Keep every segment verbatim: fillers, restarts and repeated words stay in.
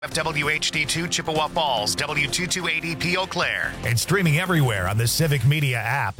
W H D two Chippewa Falls, W two two eight E P Eau Claire, and streaming everywhere on the Civic Media app.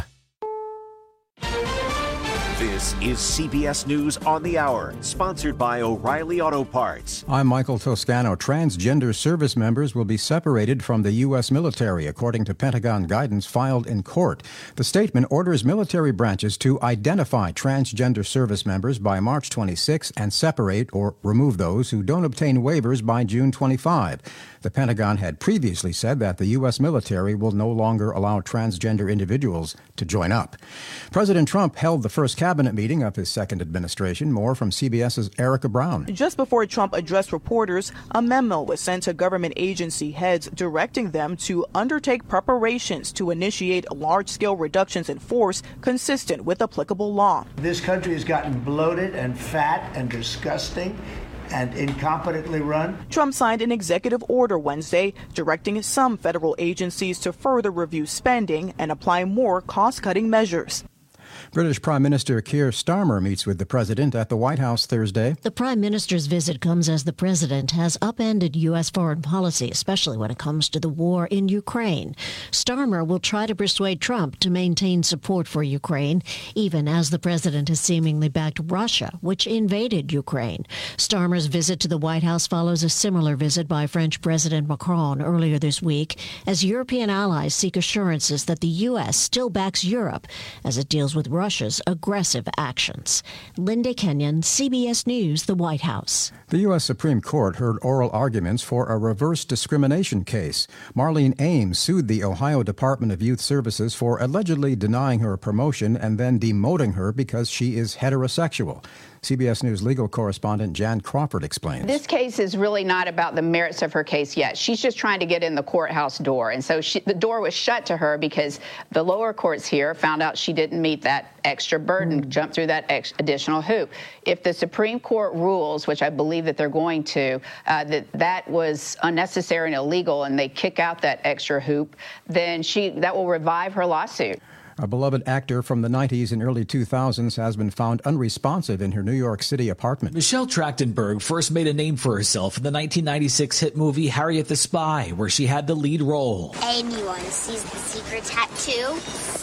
This is C B S News on the Hour, sponsored by O'Reilly Auto Parts. I'm Michael Toscano. Transgender service members will be separated from the U S military, according to Pentagon guidance filed in court. The statement orders military branches to identify transgender service members by March twenty-sixth and separate or remove those who don't obtain waivers by June twenty-fifth. The Pentagon had previously said that the U S military will no longer allow transgender individuals to join up. President Trump held the first cabinet meeting of his second administration. More from CBS's Erica Brown. Just before Trump addressed reporters, a memo was sent to government agency heads directing them to undertake preparations to initiate large-scale reductions in force consistent with applicable law. This country has gotten bloated and fat and disgusting and incompetently run. Trump signed an executive order Wednesday directing some federal agencies to further review spending and apply more cost-cutting measures. British Prime Minister Keir Starmer meets with the president at the White House Thursday. The prime minister's visit comes as the president has upended U S foreign policy, especially when it comes to the war in Ukraine. Starmer will try to persuade Trump to maintain support for Ukraine, even as the president has seemingly backed Russia, which invaded Ukraine. Starmer's visit to the White House follows a similar visit by French President Macron earlier this week, as European allies seek assurances that the U S still backs Europe as it deals with Russia's aggressive actions. Linda Kenyon, C B S News, the White House. The U S Supreme Court heard oral arguments for a reverse discrimination case. Marlene Ames sued the Ohio Department of Youth Services for allegedly denying her a promotion and then demoting her because she is heterosexual. C B S News legal correspondent Jan Crawford explains. This case is really not about the merits of her case yet. She's just trying to get in the courthouse door. And so she, the door was shut to her because the lower courts here found out she didn't meet that extra burden, mm. jump through that ex- additional hoop. If the Supreme Court rules, which I believe that they're going to, uh, that that was unnecessary and illegal and they kick out that extra hoop, then she that will revive her lawsuit. A beloved actor from the nineties and early two thousands has been found unresponsive in her New York City apartment. Michelle Trachtenberg first made a name for herself in the nineteen ninety-six hit movie Harriet the Spy, where she had the lead role. Anyone sees the secret tattoo,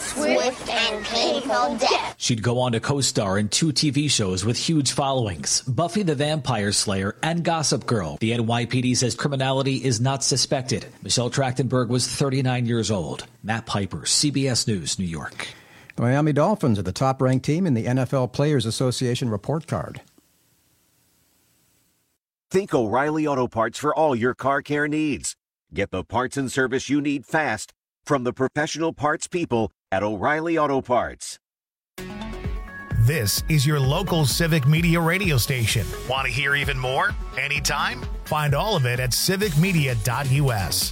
swift and painful death. She'd go on to co-star in two T V shows with huge followings, Buffy the Vampire Slayer and Gossip Girl. The N Y P D says criminality is not suspected. Michelle Trachtenberg was thirty-nine years old. Matt Piper, C B S News, New York. The Miami Dolphins are the top-ranked team in the N F L Players Association report card. Think O'Reilly Auto Parts for all your car care needs. Get the parts and service you need fast from the professional parts people at O'Reilly Auto Parts. This is your local Civic Media radio station. Want to hear even more? Anytime? Find all of it at civic media dot u s.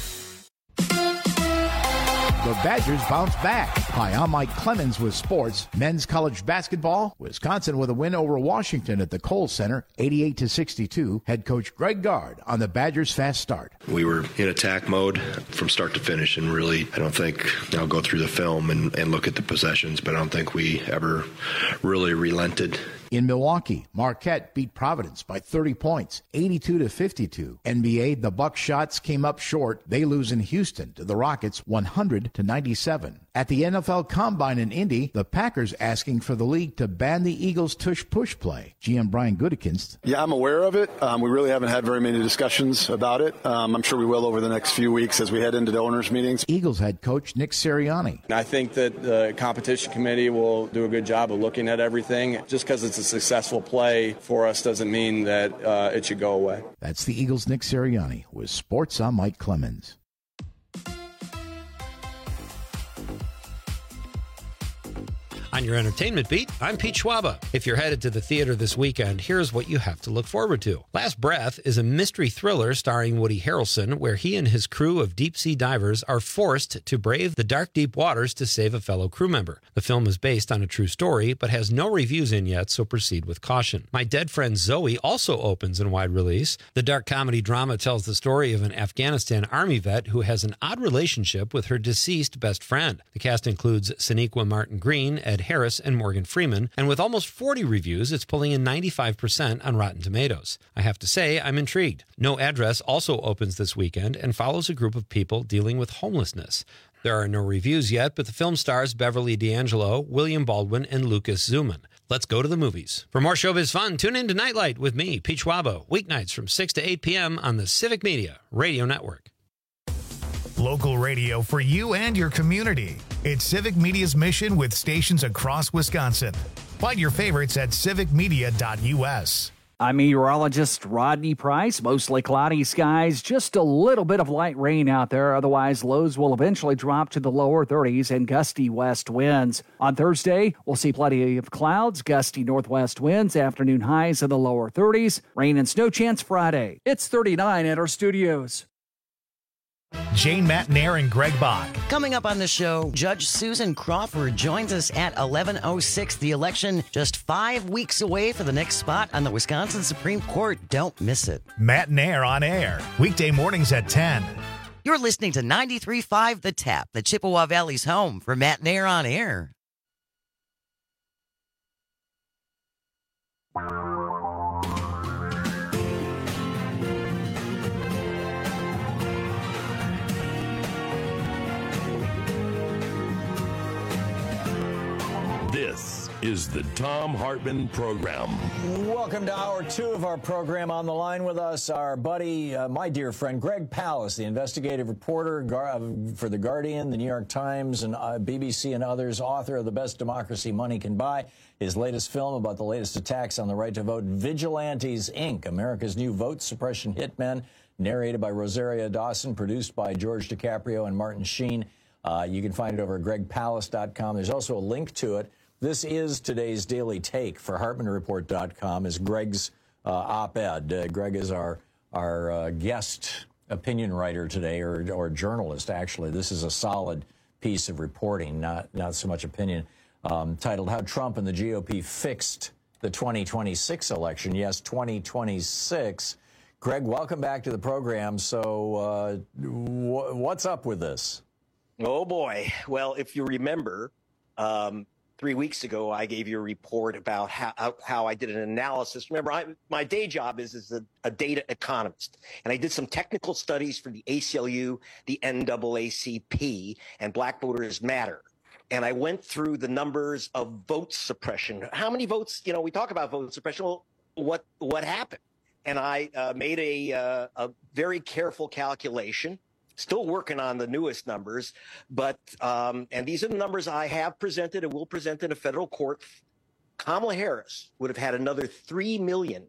The Badgers bounce back. Hi, I'm Mike Clemens with sports. Men's college basketball. Wisconsin with a win over Washington at the Kohl Center, eighty-eight to sixty-two. Head coach Greg Gard on the Badgers' fast start. We were in attack mode from start to finish, and really, I don't think, I'll go through the film and, and look at the possessions, but I don't think we ever really relented. In Milwaukee, Marquette beat Providence by thirty points, eighty-two to fifty-two. N B A, the Buckshot came up short. They lose in Houston to the Rockets, one hundred to ninety-seven. At the N F L Combine in Indy, the Packers asking for the league to ban the Eagles' tush-push play. G M Brian Gutekunst. Yeah, I'm aware of it. Um, we really haven't had very many discussions about it. Um, I'm sure we will over the next few weeks as we head into the owners' meetings. Eagles head coach Nick Sirianni. I think that the competition committee will do a good job of looking at everything. Just because it's a successful play for us doesn't mean that uh, it should go away. That's the Eagles' Nick Sirianni with Sports. I'm Mike Clemens. On your entertainment beat, I'm Pete Schwaba. If you're headed to the theater this weekend, here's what you have to look forward to. Last Breath is a mystery thriller starring Woody Harrelson, where he and his crew of deep-sea divers are forced to brave the dark, deep waters to save a fellow crew member. The film is based on a true story, but has no reviews in yet, so proceed with caution. My Dead Friend Zoe also opens in wide release. The dark comedy drama tells the story of an Afghanistan Army vet who has an odd relationship with her deceased best friend. The cast includes Sonequa Martin Green, Ed Harris and Morgan Freeman, and with almost forty reviews, it's pulling in ninety-five percent on Rotten Tomatoes. I have to say, I'm intrigued. No Address also opens this weekend and follows a group of people dealing with homelessness. There are no reviews yet, but the film stars Beverly D'Angelo, William Baldwin, and Lucas Zuman. Let's go to the movies. For more showbiz fun, tune in to Nightlight with me, Pete Schwabo, weeknights from six to eight p.m. on the Civic Media Radio Network. Local radio for you and your community. It's Civic Media's mission with stations across Wisconsin. Find your favorites at civic media dot u s. I'm meteorologist Rodney Price. Mostly cloudy skies, just a little bit of light rain out there. Otherwise, lows will eventually drop to the lower thirties and gusty west winds. On Thursday, we'll see plenty of clouds, gusty northwest winds, afternoon highs in the lower thirties. Rain and snow chance Friday. It's thirty-nine at our studios. Jane Matnair and Greg Bach. Coming up on the show, Judge Susan Crawford joins us at eleven oh six. The election just five weeks away for the next spot on the Wisconsin Supreme Court. Don't miss it. Matnair on air, weekday mornings at ten. You're listening to ninety-three point five The Tap, the Chippewa Valley's home for Matnair on air. This is the Thom Hartmann Program. Welcome to hour two of our program. On the line with us, our buddy, uh, my dear friend, Greg Palast, the investigative reporter gar- for The Guardian, The New York Times, and uh, B B C and others, author of The Best Democracy Money Can Buy. His latest film about the latest attacks on the right to vote, Vigilantes, Incorporated, America's New Vote Suppression Hitmen, narrated by Rosaria Dawson, produced by George DiCaprio and Martin Sheen. Uh, you can find it over at greg palast dot com. There's also a link to it. This is today's daily take for hartmann report dot com is Greg's uh, op-ed. Uh, Greg is our our uh, guest opinion writer today, or or journalist, actually. This is a solid piece of reporting, not, not so much opinion, um, titled How Trump and the G O P Fixed the twenty twenty-six Election. Yes, twenty twenty-six. Greg, welcome back to the program. So uh, w- what's up with this? Oh, boy. Well, if you remember, um, three weeks ago, I gave you a report about how how I did an analysis. Remember, I, my day job is as a, a data economist, and I did some technical studies for the A C L U, the N double A C P, and Black Voters Matter. And I went through the numbers of vote suppression. How many votes, you know, we talk about vote suppression. Well, what, what happened? And I uh, made a, uh, a very careful calculation. Still working on the newest numbers, but um, and these are the numbers I have presented and will present in a federal court. Kamala Harris would have had another three million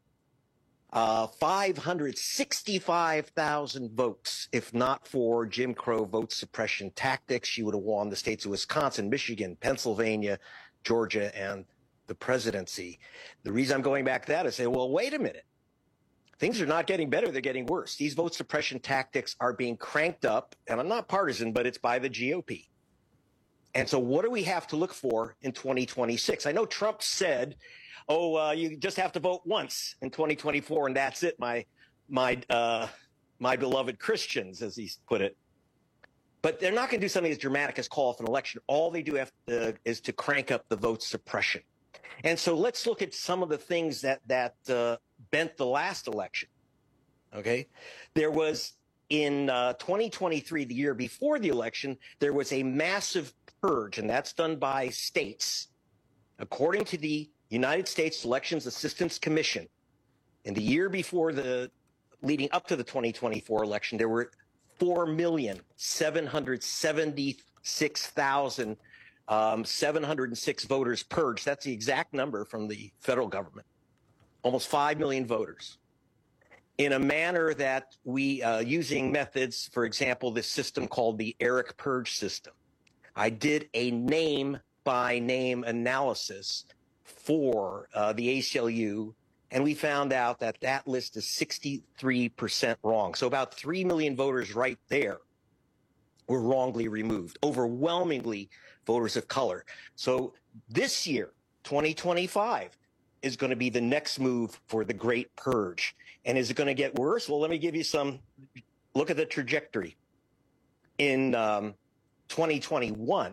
five hundred sixty-five thousand votes if not for Jim Crow vote suppression tactics. She would have won the states of Wisconsin, Michigan, Pennsylvania, Georgia, and the presidency. The reason I'm going back to that is say, well, wait a minute. Things are not getting better. They're getting worse. These vote suppression tactics are being cranked up, and I'm not partisan, but it's by the G O P. And so what do we have to look for in twenty twenty-six? I know Trump said, oh, uh, you just have to vote once in twenty twenty-four, and that's it, my my uh, my beloved Christians, as he put it. But they're not going to do something as dramatic as call off an election. All they do have to, is to crank up the vote suppression. And so let's look at some of the things that that uh, bent the last election. Okay, there was in uh, twenty twenty-three, the year before the election, there was a massive purge, and that's done by states. According to the United States Elections Assistance Commission, in the year before the leading up to the twenty twenty-four election, there were four million seven hundred seventy-six thousand Um, seven hundred six voters purged. That's the exact number from the federal government. Almost five million voters. In a manner that we, uh, using methods, for example, this system called the Eric Purge system. I did a name-by-name analysis for uh, the A C L U, and we found out that that list is sixty-three percent wrong. So about three million voters right there were wrongly removed, overwhelmingly voters of color. So this year, twenty twenty-five, is going to be the next move for the Great Purge. And is it going to get worse? Well, let me give you some, look at the trajectory. In um, twenty twenty-one,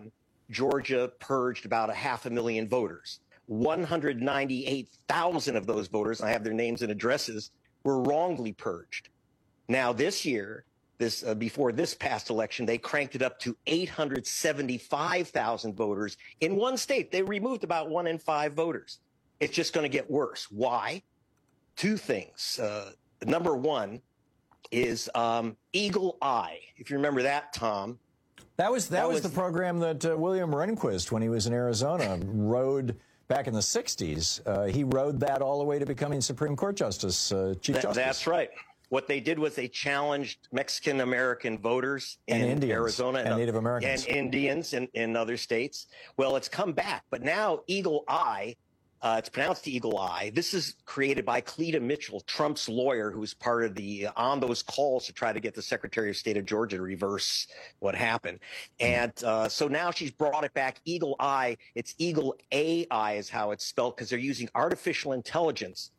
Georgia purged about a half a million voters. one hundred ninety-eight thousand of those voters, I have their names and addresses, were wrongly purged. Now this year, this uh, before this past election, they cranked it up to eight hundred seventy-five thousand voters. In one state, they removed about one in five voters. It's just going to get worse. Why? Two things. Uh, number one is um, Eagle Eye. If you remember that, Tom. That was that, that was, was the program that uh, William Rehnquist, when he was in Arizona, rode back in the sixties. Uh, he rode that all the way to becoming Supreme Court Justice, uh, Chief That, Justice. That's right. What they did was they challenged Mexican-American voters in and Indians, Arizona and, and Native Americans. And Indians in, in other states. Well, it's come back. But now Eagle Eye, uh, it's pronounced Eagle Eye. This is created by Cleta Mitchell, Trump's lawyer, who was part of the uh, on those calls to try to get the Secretary of State of Georgia to reverse what happened. And uh, so now she's brought it back. Eagle Eye, it's Eagle A I is how it's spelled, because they're using artificial intelligence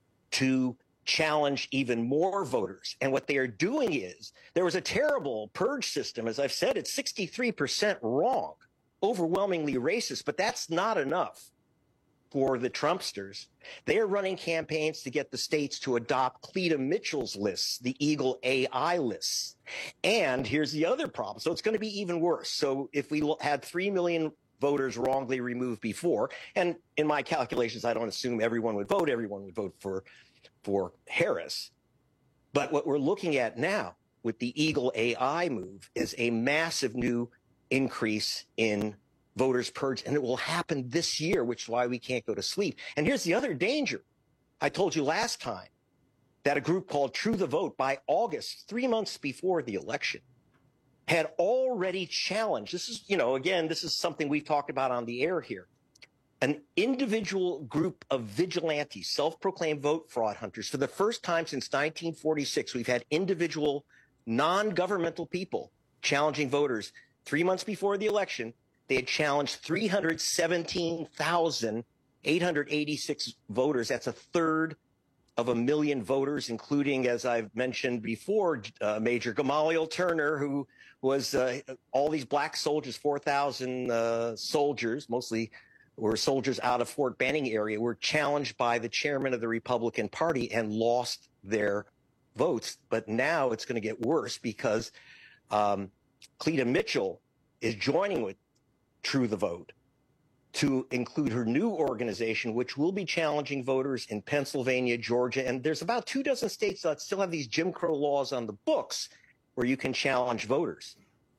to challenge even more voters. And what they are doing is, there was a terrible purge system. As I've said, it's sixty-three percent wrong, overwhelmingly racist, but that's not enough for the Trumpsters. They are running campaigns to get the states to adopt Cleta Mitchell's lists, the Eagle A I lists. And here's the other problem. So it's going to be even worse. So if we had three million voters wrongly removed before, and in my calculations, I don't assume everyone would vote. Everyone would vote for for Harris. But what we're looking at now with the Eagle A I move is a massive new increase in voters purged, and it will happen this year, which is why we can't go to sleep. And here's the other danger. I told you last time that a group called True the Vote, by August, three months before the election, had already challenged, this is, you know, again, this is something we've talked about on the air here, an individual group of vigilantes, self-proclaimed vote fraud hunters. For the first time since nineteen forty-six, we've had individual, non-governmental people challenging voters. Three months before the election, they had challenged three hundred seventeen thousand eight hundred eighty-six voters. That's a third of a million voters, including, as I've mentioned before, uh, Major Gamaliel Turner, who was uh, all these black soldiers, four thousand uh, soldiers, mostly were soldiers out of Fort Benning area, were challenged by the chairman of the Republican Party and lost their votes. But now it's going to get worse, because um, Cleta Mitchell is joining with True the Vote to include her new organization, which will be challenging voters in Pennsylvania, Georgia. And there's about two dozen states that still have these Jim Crow laws on the books where you can challenge voters.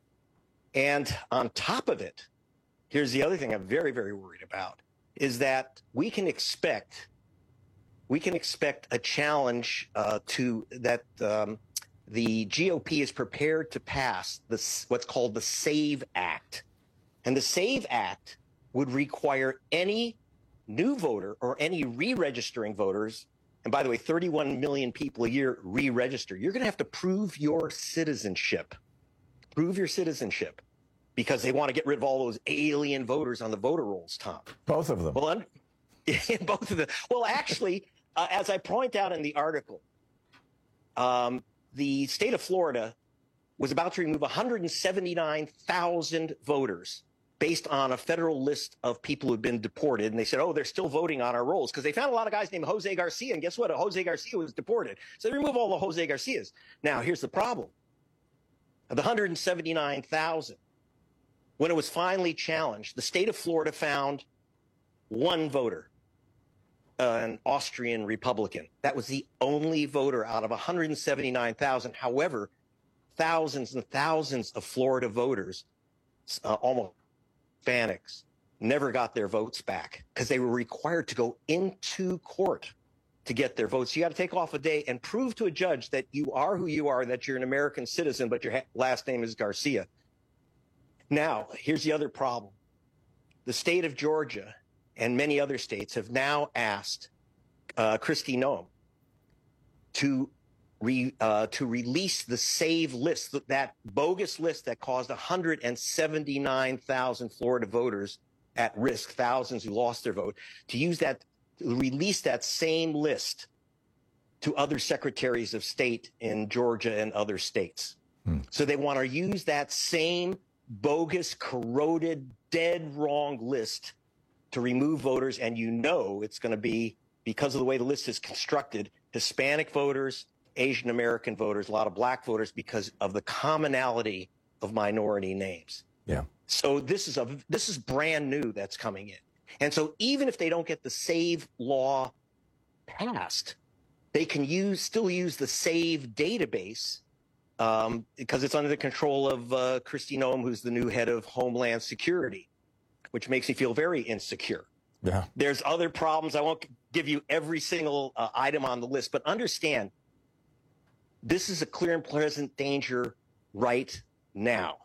And on top of it, here's the other thing I'm very, very worried about, is that we can expect we can expect a challenge uh, to that um, the G O P is prepared to pass this, what's called the SAVE Act. And the SAVE Act would require any new voter or any re-registering voters, and by the way, thirty-one million people a year re-register. You're going to have to prove your citizenship. Prove your citizenship. Because they want to get rid of all those alien voters on the voter rolls, Tom. Both of them. Well, un- both of them. Well, actually, uh, as I point out in the article, um, the state of Florida was about to remove one hundred seventy-nine thousand voters based on a federal list of people who had been deported. And they said, oh, they're still voting on our rolls, because they found a lot of guys named Jose Garcia. And guess what? Jose Garcia was deported. So they remove all the Jose Garcias. Now, here's the problem. Of the one hundred seventy-nine thousand, when it was finally challenged, the state of Florida found one voter, uh, an Austrian Republican. That was the only voter out of one hundred seventy-nine thousand. However, thousands and thousands of Florida voters, uh, almost Hispanics, never got their votes back because they were required to go into court to get their votes. You got to take off a day and prove to a judge that you are who you are, that you're an American citizen, but your ha- last name is Garcia. Now, here's the other problem. The state of Georgia and many other states have now asked uh, Kristi Noem to re, uh, to release the SAVE list, that bogus list that caused one hundred seventy-nine thousand Florida voters at risk, thousands who lost their vote, to use that, to release that same list to other secretaries of state in Georgia and other states. Hmm. So they want to use that same bogus, corroded dead wrong list to remove voters, and you know it's going to be, because of the way the list is constructed, Hispanic voters, Asian American voters, a lot of black voters, because of the commonality of minority names. Yeah. So this is a this is brand new that's coming in. And so even if they don't get the SAVE law passed, they can use still use the SAVE database um, because it's under the control of uh, Kristi Noem, who's the new head of Homeland Security, which makes me feel very insecure. Yeah. There's other problems. I won't give you every single uh, item on the list, but understand this is a clear and present danger right now.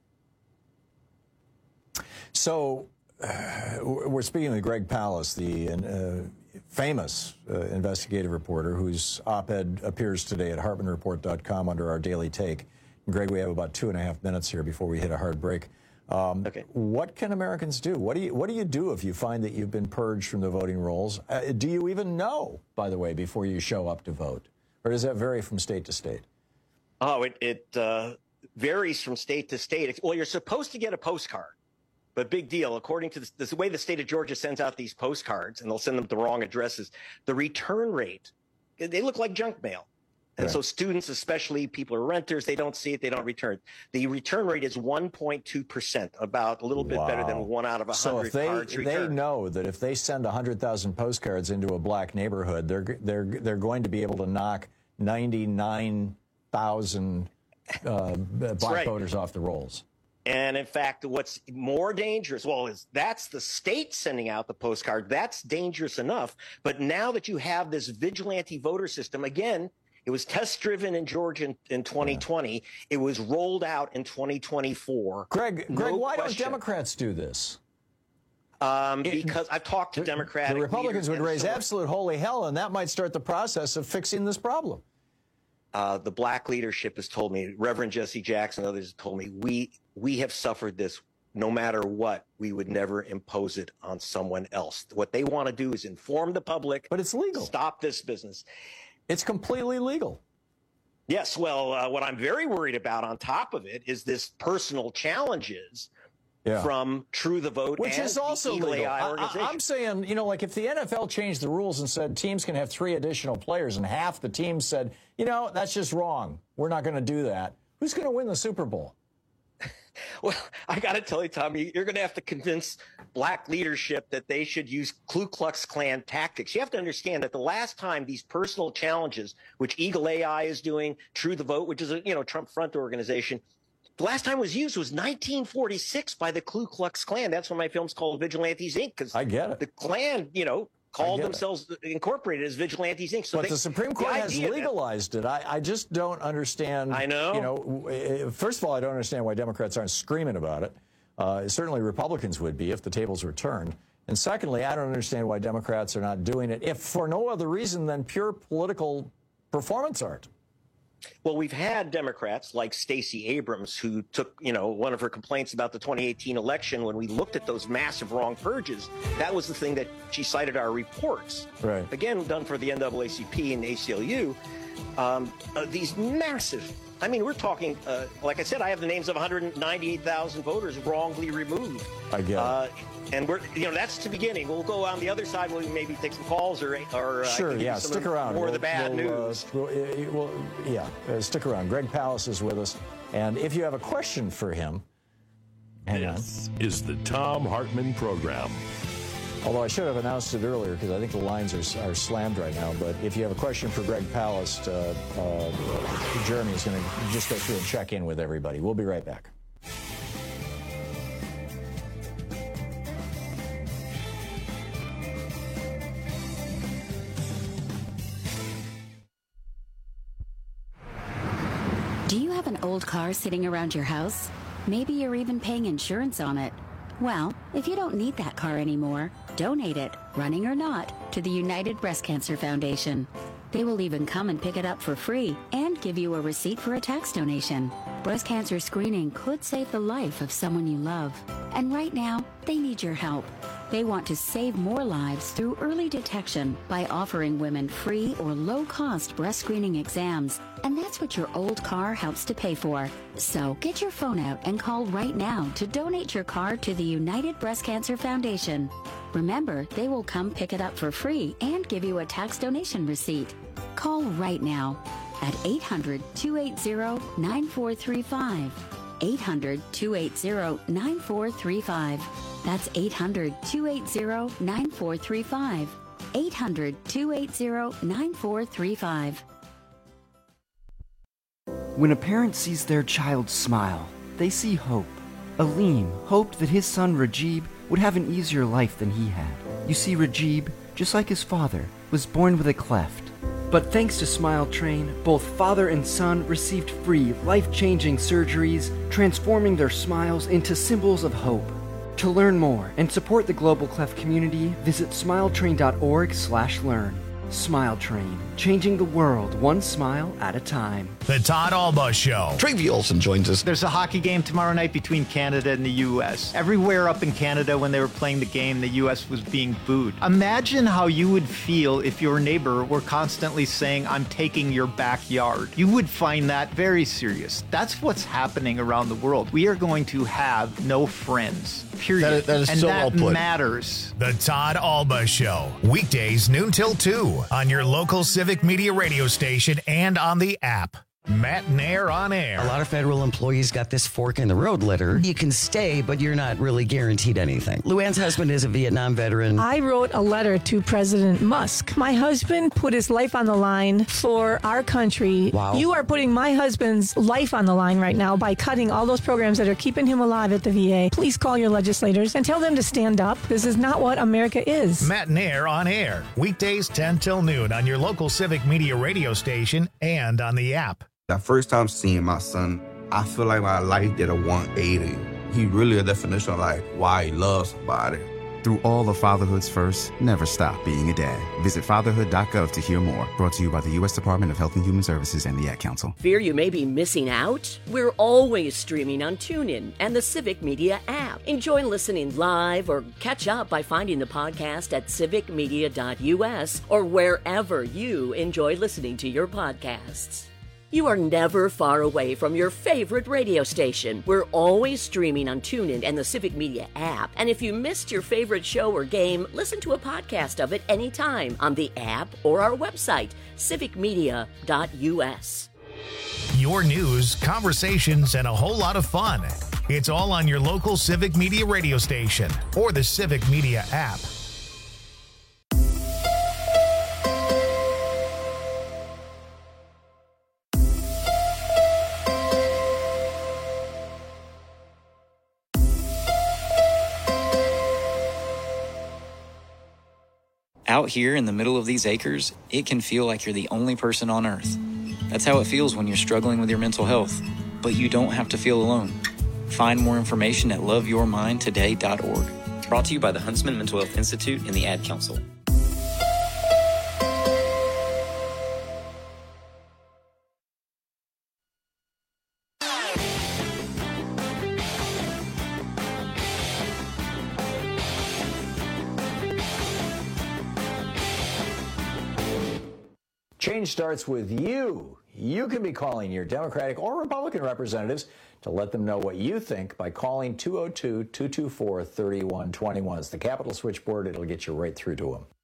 So uh, we're speaking with Greg Palast, the uh, famous uh, investigative reporter whose op-ed appears today at Hartman Report dot com under our daily take. And Greg, we have about two and a half minutes here before we hit a hard break. Um, okay. What can Americans do? What do you What do you do if you find that you've been purged from the voting rolls? Uh, do you even know, by the way, before you show up to vote, or does that vary from state to state? Oh, it it uh, varies from state to state. Well, you're supposed to get a postcard, but big deal. According to the, the way the state of Georgia sends out these postcards, and they'll send them to the wrong addresses, the return rate, they look like junk mail. And right. So students, especially people who are renters, they don't see it, they don't return. The return rate is one point two percent, about a little bit wow. better than one out of one hundred so if they, cards returned. They know that if they send one hundred thousand postcards into a black neighborhood, they're, they're, they're going to be able to knock ninety-nine thousand uh, black right. voters off the rolls. And in fact, what's more dangerous, well, is that's the state sending out the postcard. That's dangerous enough. But now that you have this vigilante voter system, again, it was test-driven in Georgia in, in twenty twenty. Yeah. It was rolled out in twenty twenty-four. Greg, no Greg, why question. don't Democrats do this? Um, because I've talked to the, Democratic The Republicans would raise so absolute holy hell, and that might start the process of fixing this problem. Uh, the black leadership has told me, Reverend Jesse Jackson and others have told me, we we have suffered this. No matter what, we would never impose it on someone else. What they want to do is inform the public. But it's legal. Stop this business. It's completely legal. Yes. Well, uh, what I'm very worried about on top of it is this personal challenges yeah. from True the Vote, which and is also the legal. I, I'm saying, you know, like if the N F L changed the rules and said teams can have three additional players and half the teams said, you know, that's just wrong. We're not going to do that. Who's going to win the Super Bowl? Well, I got to tell you, Tommy, you're going to have to convince black leadership that they should use Ku Klux Klan tactics. You have to understand that the last time these personal challenges, which Eagle A I is doing, True the Vote, which is a, you know, Trump front organization, the last time it was used was nineteen forty-six by the Ku Klux Klan. That's when my film's called Vigilantes, Incorporated. Because I get it. The Klan, you know, called themselves it. incorporated as Vigilantes, Incorporated. So but they, the Supreme Court the has legalized that, it. I, I just don't understand. I know. You know, first of all, I don't understand why Democrats aren't screaming about it. Uh, certainly Republicans would be if the tables were turned. And secondly, I don't understand why Democrats are not doing it, if for no other reason than pure political performance art. Well, we've had Democrats like Stacey Abrams, who took, you know, one of her complaints about the twenty eighteen election when we looked at those massive wrong purges. That was the thing that she cited our reports. Right. Again, done for the N double A C P and A C L U. Um, uh, these massive, I mean, we're talking, uh, like I said, I have the names of one hundred ninety-eight thousand voters wrongly removed. I get uh, it. And we're, you know, that's the beginning. We'll go on the other side. We'll maybe take some calls or, or uh, sure, yeah, stick of around. More we'll, of the bad we'll, news. Uh, we'll, we'll, yeah, uh, stick around. Greg Palast is with us, and if you have a question for him, hang this on. is the Thom Hartmann Program. Although I should have announced it earlier because I think the lines are, are slammed right now. But if you have a question for Greg Palast, uh, uh, Jeremy is going to just go through and check in with everybody. We'll be right back. Do you have an old car sitting around your house? Maybe you're even paying insurance on it. Well, if you don't need that car anymore, donate it, running or not, to the United Breast Cancer Foundation. They will even come and pick it up for free and give you a receipt for a tax donation. Breast cancer screening could save the life of someone you love. And right now, they need your help. They want to save more lives through early detection by offering women free or low-cost breast screening exams. And that's what your old car helps to pay for. So get your phone out and call right now to donate your car to the United Breast Cancer Foundation. Remember, they will come pick it up for free and give you a tax donation receipt. Call right now at eight hundred, two eight zero, nine four three five. eight hundred, two eight zero, nine four three five. That's eight hundred, two eight zero, nine four three five. eight hundred, two eight zero, nine four three five. When a parent sees their child smile, they see hope. Aleem hoped that his son Rajib would have an easier life than he had. You see, Rajib, just like his father, was born with a cleft. But thanks to Smile Train, both father and son received free, life-changing surgeries, transforming their smiles into symbols of hope. To learn more and support the Global Cleft community, visit smiletrain.org slash learn. Smile Train, changing the world one smile at a time. The Todd Alba Show. Travi Olson joins us. There's a hockey game tomorrow night between Canada and the U S. Everywhere up in Canada when they were playing the game, the U S was being booed. Imagine how you would feel if your neighbor were constantly saying, I'm taking your backyard. You would find that very serious. That's what's happening around the world. We are going to have no friends, period. That is, that is and so that well put. matters. The Todd Alba Show. Weekdays noon till two on your local Civic Media radio station and on the app. Matt Nair on air. A lot of federal employees got this fork in the road letter. You can stay, but you're not really guaranteed anything. Luann's husband is a Vietnam veteran. I wrote a letter to President Musk. My husband put his life on the line for our country. Wow. You are putting my husband's life on the line right now by cutting all those programs that are keeping him alive at the V A. Please call your legislators and tell them to stand up. This is not what America is. Matt Nair on air. Weekdays ten till noon on your local Civic Media radio station and on the app. That first time seeing my son, I feel like my life did a one eighty. He really a definition of like why he loves somebody. Through all the fatherhood's first, never stop being a dad. Visit fatherhood dot gov to hear more. Brought to you by the U S Department of Health and Human Services and the Ad Council. Fear you may be missing out? We're always streaming on TuneIn and the Civic Media app. Enjoy listening live or catch up by finding the podcast at civic media dot u s or wherever you enjoy listening to your podcasts. You are never far away from your favorite radio station. We're always streaming on TuneIn and the Civic Media app. And if you missed your favorite show or game, listen to a podcast of it anytime on the app or our website, civic media dot u s. Your news, conversations, and a whole lot of fun. It's all on your local Civic Media radio station or the Civic Media app. Out here in the middle of these acres, it can feel like you're the only person on Earth. That's how it feels when you're struggling with your mental health. But you don't have to feel alone. Find more information at love your mind today dot org. Brought to you by the Huntsman Mental Health Institute and the Ad Council. Change starts with you. You can be calling your Democratic or Republican representatives to let them know what you think by calling two oh two, two two four, three one two one. It's the Capitol switchboard. It'll get you right through to them.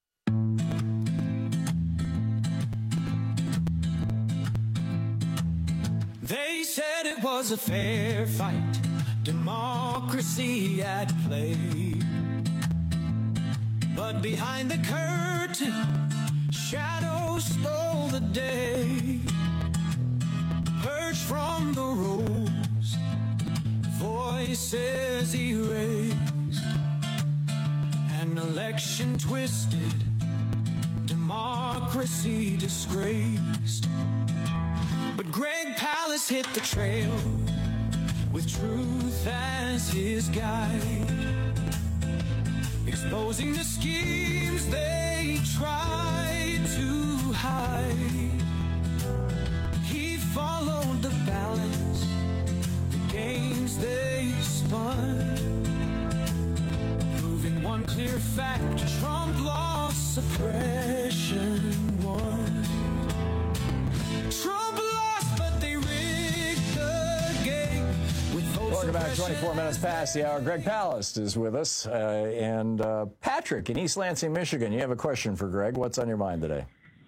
They said it was a fair fight, democracy at play. But behind the curtain, shadows stole the day. Purged from the rows, voices erased. An election twisted, democracy disgraced. But Greg Palast hit the trail with truth as his guide, exposing the schemes they tried to hide. He followed the balance, the games they spun, proving one clear Welcome back. twenty-four minutes past the hour. Greg Palast is with us. Uh, and uh, Patrick in East Lansing, Michigan. You have a question for Greg. What's on your mind today?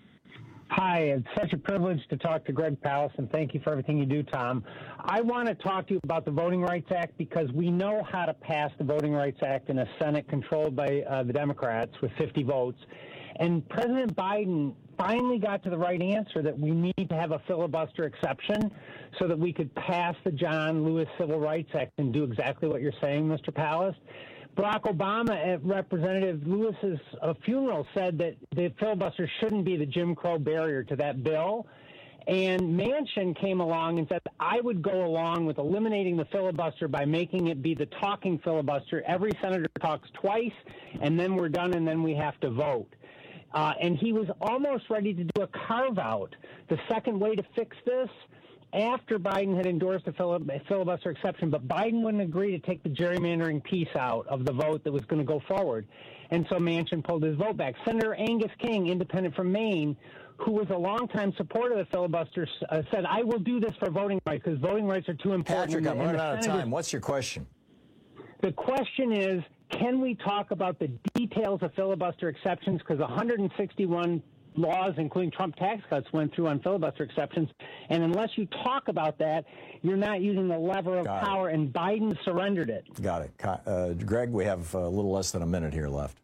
Hi, it's such a privilege to talk to Greg Palast, and thank you for everything you do, Tom. I want to talk to you about the Voting Rights Act because we know how to pass the Voting Rights Act in a Senate controlled by uh, the Democrats with fifty votes. And President Biden finally got to the right answer that we need to have a filibuster exception so that we could pass the John Lewis Civil Rights Act and do exactly what you're saying, Mister Palast. Barack Obama at Representative Lewis's uh, funeral said that the filibuster shouldn't be the Jim Crow barrier to that bill. And Manchin came along and said, I would go along with eliminating the filibuster by making it be the talking filibuster. Every senator talks twice, and then we're done, and then we have to vote. Uh, and he was almost ready to do a carve-out. The second way to fix this, after Biden had endorsed a filibuster exception, but Biden wouldn't agree to take the gerrymandering piece out of the vote that was going to go forward. And so Manchin pulled his vote back. Senator Angus King, independent from Maine, who was a longtime supporter of the filibuster, uh, said, I will do this for voting rights because voting rights are too important. Patrick, I'm and running the out of Senate time. What's your question? The question is, can we talk about the details of filibuster exceptions? Because one hundred sixty-one laws, including Trump tax cuts, went through on filibuster exceptions. And unless you talk about that, you're not using the lever of Got power, it. and Biden surrendered it. Got it. Uh, Greg, we have a little less than a minute here left.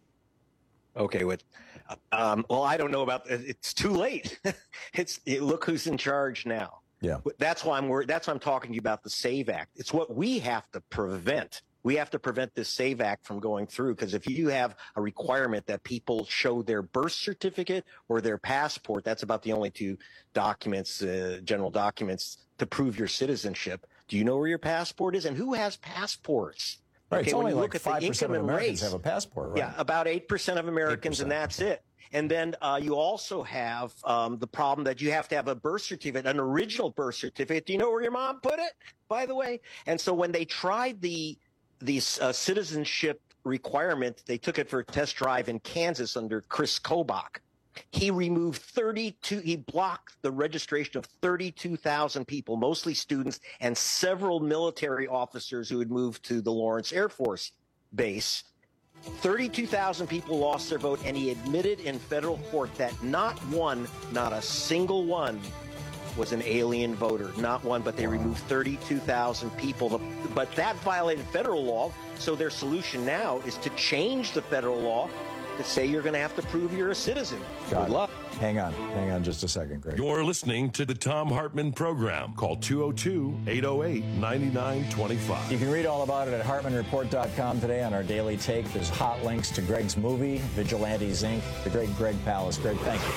Okay, with um, well, I don't know about it's too late. It's it, look who's in charge now. Yeah, that's why I'm worried. That's why I'm talking to you about the SAVE Act. It's what we have to prevent. We have to prevent this SAVE Act from going through, because if you have a requirement that people show their birth certificate or their passport, that's about the only two documents, uh, general documents, to prove your citizenship. Do you know where your passport is? And who has passports? Right, okay, it's only when you like look at five the percent income of and Americans race, have a passport, right? Yeah, about eight percent of Americans, and that's it. And then uh, you also have um, the problem that you have to have a birth certificate, an original birth certificate. Do you know where your mom put it, by the way? And so when they tried the the uh, citizenship requirement, they took it for a test drive in Kansas under Chris Kobach. He removed thirty-two, he blocked the registration of thirty-two thousand people, mostly students and several military officers who had moved to the Lawrence Air Force Base. thirty-two thousand people lost their vote, and he admitted in federal court that not one, not a single one, was an alien voter. Not one, but they removed thirty-two thousand people. But that violated federal law, so their solution now is to change the federal law to say you're going to have to prove you're a citizen. Got Good it. luck. Hang on. Hang on just a second, Greg. You're listening to the Tom Hartman Program. Call two oh two, eight oh eight, nine nine two five. You can read all about it at Hartman Report dot com today on our Daily Take. There's hot links to Greg's movie, Vigilantes, Incorporated. The great Greg Palast. Greg, thank you.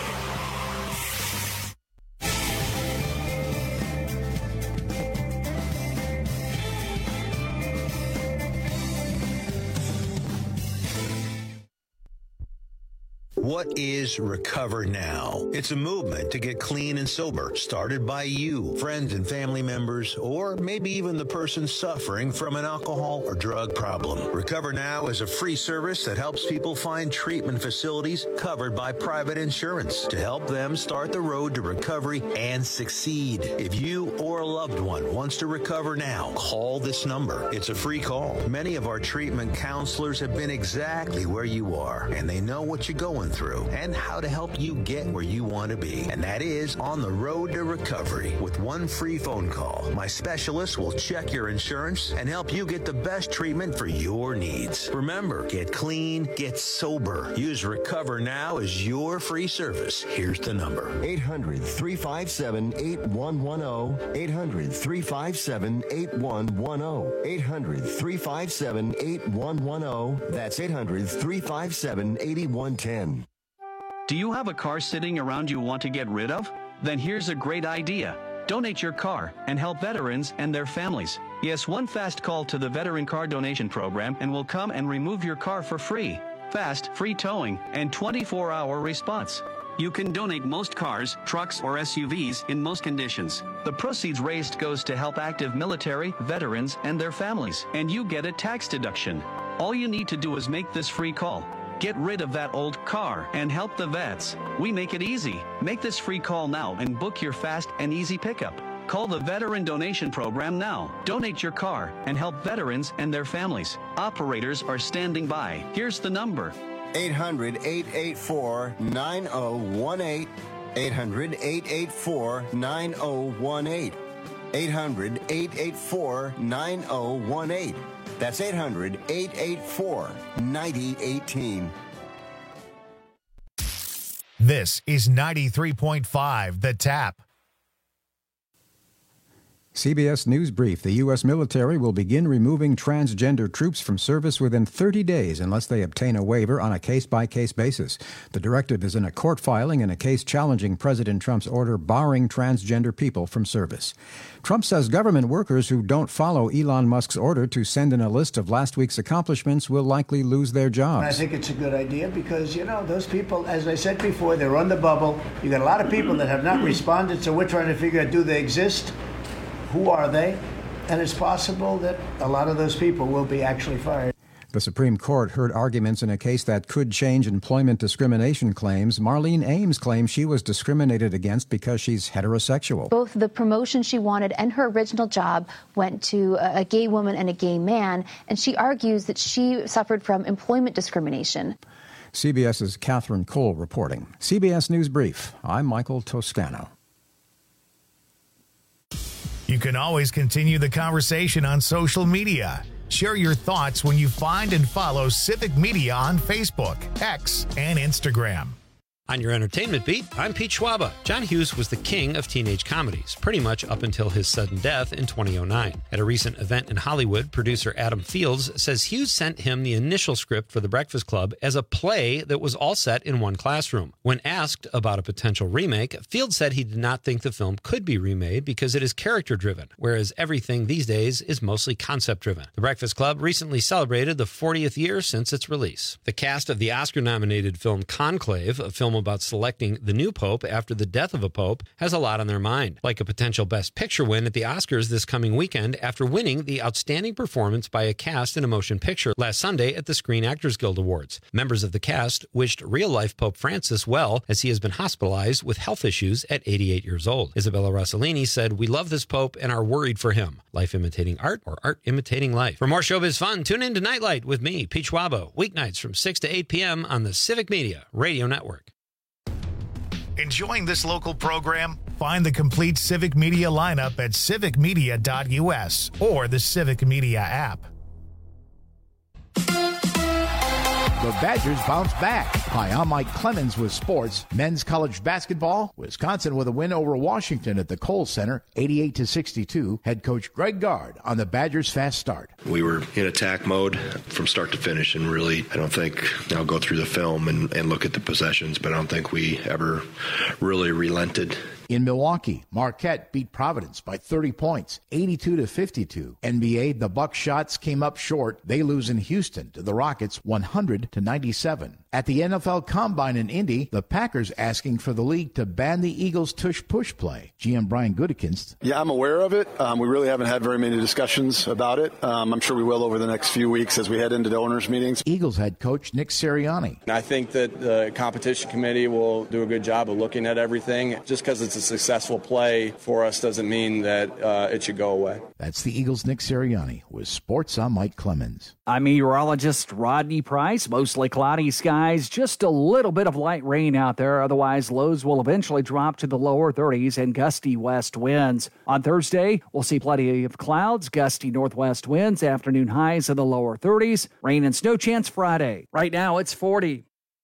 What is Recover Now? It's a movement to get clean and sober, started by you, friends and family members, or maybe even the person suffering from an alcohol or drug problem. Recover Now is a free service that helps people find treatment facilities covered by private insurance to help them start the road to recovery and succeed. If you or a loved one wants to recover now, call this number. It's a free call. Many of our treatment counselors have been exactly where you are, and they know what you're going through and how to help you get where you want to be. And that is on the road to recovery. With one free phone call, my specialist will check your insurance and help you get the best treatment for your needs. Remember, get clean, get sober. Use Recover Now as your free service. Here's the number. eight hundred, three five seven, eight one one zero. eight hundred, three five seven, eight one one zero. eight hundred, three five seven, eight one one zero. That's eight hundred, three five seven, eight one one zero. Do you have a car sitting around you want to get rid of? Then here's a great idea. Donate your car and help veterans and their families. Yes, one fast call to the Veteran Car Donation Program and we'll come and remove your car for free. Fast, free towing, and twenty-four hour response. You can donate most cars, trucks, or S U Vs in most conditions. The proceeds raised goes to help active military, veterans, and their families, and you get a tax deduction. All you need to do is make this free call. Get rid of that old car and help the vets. We make it easy. Make this free call now and book your fast and easy pickup. Call the Veteran Donation Program now. Donate your car and help veterans and their families. Operators are standing by. Here's the number. eight hundred, eight eight four, nine oh one eight. eight hundred, eight eight four, nine oh one eight. eight hundred, eight eight four, nine oh one eight. That's eight hundred, eight eight four, nine oh one eight. This is ninety-three point five The Tap. C B S News Brief. The U S military will begin removing transgender troops from service within thirty days unless they obtain a waiver on a case-by-case basis. The directive is in a court filing in a case challenging President Trump's order barring transgender people from service. Trump says government workers who don't follow Elon Musk's order to send in a list of last week's accomplishments will likely lose their jobs. I think it's a good idea because, you know, those people, as I said before, they're on the bubble. You got a lot of people that have not responded, so we're trying to figure out, do they exist? Who are they? And it's possible that a lot of those people will be actually fired. The Supreme Court heard arguments in a case that could change employment discrimination claims. Marlene Ames claims she was discriminated against because she's heterosexual. Both the promotion she wanted and her original job went to a gay woman and a gay man, and she argues that she suffered from employment discrimination. CBS's Catherine Cole reporting. C B S News Brief. I'm Michael Toscano. You can always continue the conversation on social media. Share your thoughts when you find and follow Civic Media on Facebook, X, and Instagram. On your entertainment beat, I'm Pete Schwaba. John Hughes was the king of teenage comedies, pretty much up until his sudden death in two thousand nine. At a recent event in Hollywood, producer Adam Fields says Hughes sent him the initial script for The Breakfast Club as a play that was all set in one classroom. When asked about a potential remake, Fields said he did not think the film could be remade because it is character-driven, whereas everything these days is mostly concept-driven. The Breakfast Club recently celebrated the fortieth year since its release. The cast of the Oscar-nominated film Conclave, a film about selecting the new pope after the death of a pope, has a lot on their mind, like a potential Best Picture win at the Oscars this coming weekend after winning the Outstanding Performance by a Cast in a Motion Picture last Sunday at the Screen Actors Guild Awards. Members of the cast wished real-life Pope Francis well, as he has been hospitalized with health issues at eighty-eight years old. Isabella Rossellini said, "We love this pope and are worried for him. Life imitating art or art imitating life." For more showbiz fun, tune in to Nightlight with me, Pete Schwabo, weeknights from six to eight p.m. on the Civic Media Radio Network. Enjoying this local program? Find the complete Civic Media lineup at civic media dot u s or the Civic Media app. The Badgers bounce back. Hi, I'm Mike Clemens with sports. Men's college basketball. Wisconsin with a win over Washington at the Kohl Center, eighty-eight to sixty-two. Head coach Greg Gard on the Badgers' fast start. We were in attack mode from start to finish, and really, I don't think, I'll go through the film and, and look at the possessions, but I don't think we ever really relented. In Milwaukee, Marquette beat Providence by thirty points, eighty-two to fifty-two. N B A, the Bucks shots came up short. They lose in Houston to the Rockets, one hundred to ninety-seven. At the N F L Combine in Indy, the Packers asking for the league to ban the Eagles' tush-push play. G M Brian Gutekunst. Yeah, I'm aware of it. Um, we really haven't had very many discussions about it. Um, I'm sure we will over the next few weeks as we head into the owners' meetings. Eagles head coach Nick Sirianni. I think that the competition committee will do a good job of looking at everything. Just because it's a successful play for us doesn't mean that uh, it should go away. That's the Eagles' Nick Sirianni with Sports. I'm Mike Clemens. I'm meteorologist Rodney Price. Mostly cloudy skies, just a little bit of light rain out there. Otherwise, lows will eventually drop to the lower thirties and gusty west winds. On Thursday, we'll see plenty of clouds, gusty northwest winds, afternoon highs in the lower thirties. Rain and snow chance Friday. Right now, it's forty.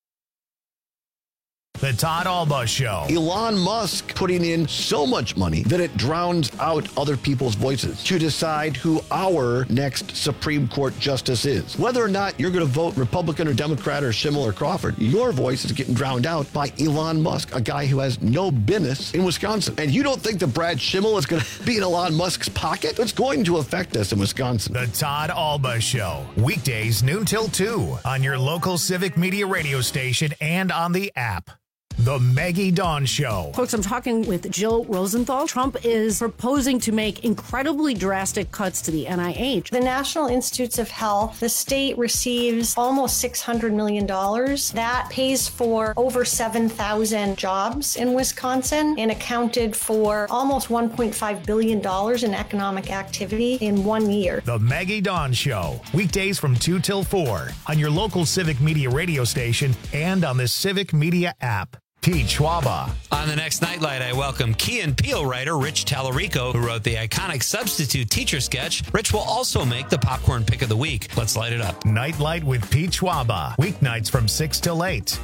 The Todd Alba Show. Elon Musk putting in so much money that it drowns out other people's voices to decide who our next Supreme Court justice is. Whether or not you're going to vote Republican or Democrat or Schimmel or Crawford, your voice is getting drowned out by Elon Musk, a guy who has no business in Wisconsin. And you don't think that Brad Schimmel is going to be in Elon Musk's pocket? It's going to affect us in Wisconsin. The Todd Alba Show. Weekdays noon till two on your local Civic Media radio station and on the app. The Maggie Dawn Show. Folks, I'm talking with Jill Rosenthal. Trump is proposing to make incredibly drastic cuts to the N I H. The National Institutes of Health, the state receives almost six hundred million dollars. That pays for over seven thousand jobs in Wisconsin and accounted for almost one point five billion dollars in economic activity in one year. The Maggie Dawn Show. Weekdays from two till four on your local Civic Media radio station and on the Civic Media app. Pete Schwaba. On the next Nightlight, I welcome Key and Peele writer Rich Tallarico, who wrote the iconic Substitute Teacher sketch. Rich will also make the Popcorn Pick of the Week. Let's light it up. Nightlight with Pete Schwaba. Weeknights from six till eight.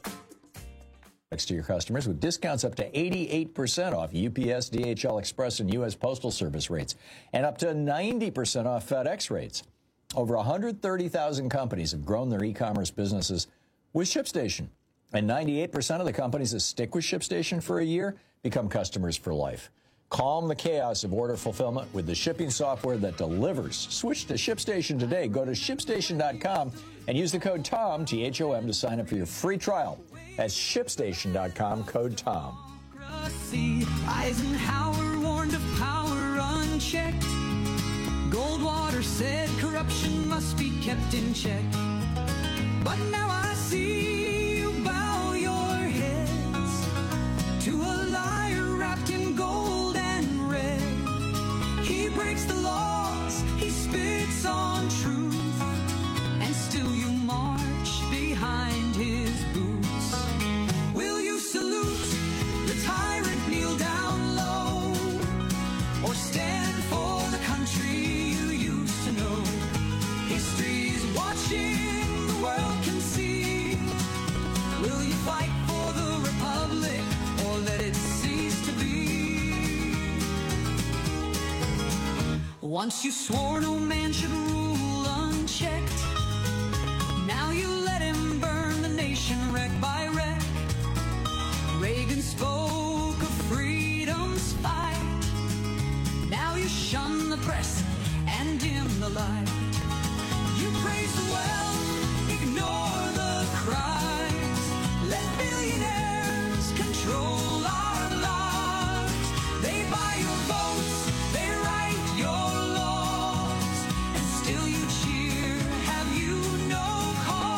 To your customers with discounts up to eighty-eight percent off U P S, D H L Express, and U S Postal Service rates, and up to ninety percent off FedEx rates. Over one hundred thirty thousand companies have grown their e-commerce businesses with ShipStation. And ninety-eight percent of the companies that stick with ShipStation for a year become customers for life. Calm the chaos of order fulfillment with the shipping software that delivers. Switch to ShipStation today. Go to ship station dot com and use the code TOM, T H O M, to sign up for your free trial. That's ship station dot com, code TOM. Eisenhower warned of power unchecked. Goldwater said corruption must be kept in check. But now I see you bow your heads to a liar wrapped in gold and red. He breaks the laws, he spits on truth, and still you march behind his boots. Will you salute the tyrant, kneel down low, or stand for the country you used to know? History's watching, the world can see. Will you fight for the republic or let it cease to be? Once you swore no man should rule unchecked. Now you let him burn the nation wreck by wreck. Reagan spoke of freedom's fight. Now you shun the press and dim the light. You praise the wealth, ignore the crimes. Let billionaires control our lives. They buy your votes, they write your laws, and still you cheer. Have you no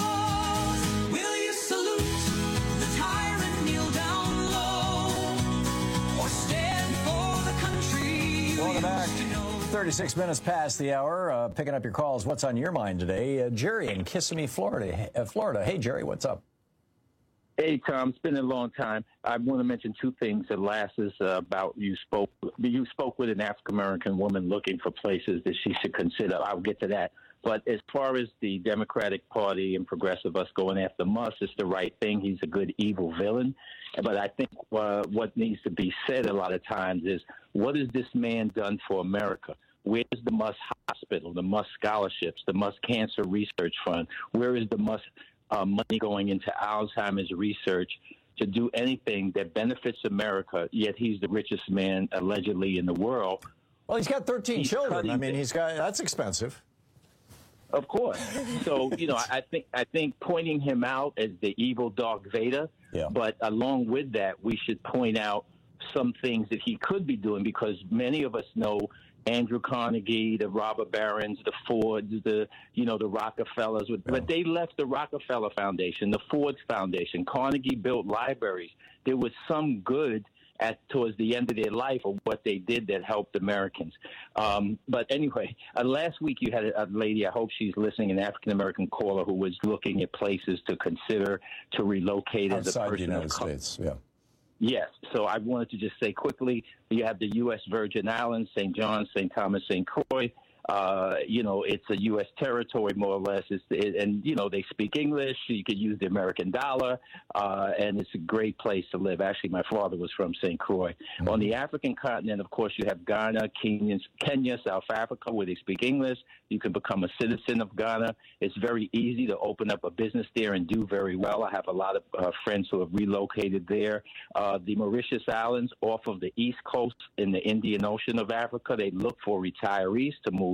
cause? Will you salute the tyrant, kneel down low, or stand for the country you Welcome back. used to know? thirty-six minutes past the hour. Uh, picking up your calls. What's on your mind today? Uh, Jerry in Kissimmee, Florida. Uh, Florida. Hey, Jerry, what's up? Hey, Tom. It's been a long time. I want to mention two things. The last is uh, about you spoke. You spoke with an African American woman looking for places that she should consider. I'll get to that. But as far as the Democratic Party and progressive us going after Musk, it's the right thing. He's a good evil villain. But I think uh, what needs to be said a lot of times is, what has this man done for America? Where's the Musk Hospital, the Musk Scholarships, the Musk Cancer Research Fund? Where is the Musk uh, money going into Alzheimer's research to do anything that benefits America? Yet he's the richest man allegedly in the world. Well, he's got thirteen He's children. I mean, cutting- he's got that's expensive. Of course. So, you know, I think I think pointing him out as the evil Darth Vader, yeah. but along with that, we should point out some things that he could be doing, because many of us know Andrew Carnegie, the robber barons, the Fords, the, you know, the Rockefellers, yeah. but they left the Rockefeller Foundation, the Ford Foundation. Carnegie built libraries. There was some good at towards the end of their life of what they did that helped Americans. Um, but anyway, uh, last week you had a, a lady, I hope she's listening, an African-American caller who was looking at places to consider to relocate as a Outside the person United of color. States, yeah. Yes. So I wanted to just say quickly, you have the U S Virgin Islands, Saint John, Saint Thomas, Saint Croix. Uh, you know, it's a U S territory, more or less. It's, it, and, you know, they speak English. You could use the American dollar, uh, and it's a great place to live. Actually, my father was from Saint Croix. Mm-hmm. On the African continent, of course, you have Ghana, Kenya, Kenya, South Africa, where they speak English. You can become a citizen of Ghana. It's very easy to open up a business there and do very well. I have a lot of uh, friends who have relocated there. Uh, the Mauritius Islands, off of the east coast in the Indian Ocean of Africa, they look for retirees to move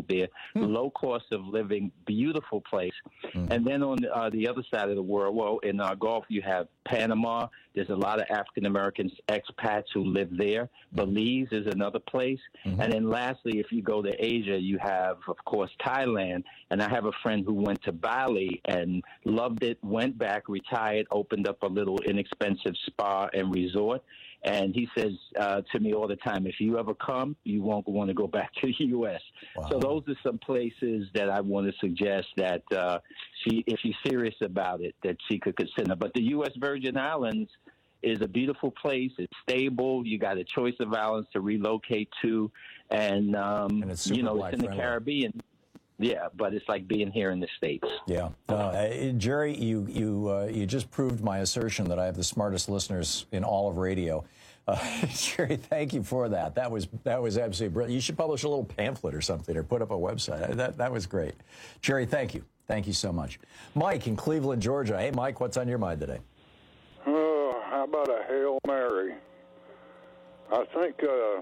moved there. Mm. Low cost of living, beautiful place. Mm. And then on uh, the other side of the world, well, in our Gulf, you have Panama. There's a lot of African-American expats who live there. Belize is another place. Mm-hmm. And then lastly, if you go to Asia, you have, of course, Thailand. And I have a friend who went to Bali and loved it, went back, retired, opened up a little inexpensive spa and resort. And he says uh, to me all the time, if you ever come, you won't want to go back to the U S Wow. So those are some places that I want to suggest that uh, she, if she's serious about it, that she could consider. But the U S Virgin Islands is a beautiful place. It's stable. You got a choice of islands to relocate to. And, um, and it's super you know, it's in the friendly. Caribbean. Yeah, but it's like being here in the States. Yeah. Uh, Jerry, you you uh, you just proved my assertion that I have the smartest listeners in all of radio. Uh, Jerry, thank you for that. That was that was absolutely brilliant. You should publish a little pamphlet or something or put up a website. That that was great. Jerry, thank you. Thank you so much. Mike in Cleveland, Georgia. Hey, Mike, what's on your mind today? Oh, how about a Hail Mary? I think... Uh,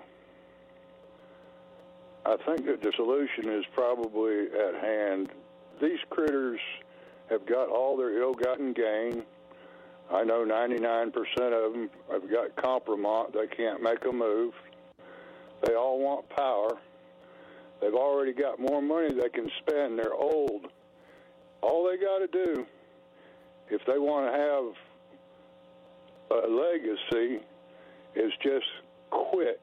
I think that the solution is probably at hand. These critters have got all their ill-gotten gain. I know ninety-nine percent of them have got compromise. They can't make a move. They all want power. They've already got more money they can spend. They're old. All they got to do, if they want to have a legacy, is just quit.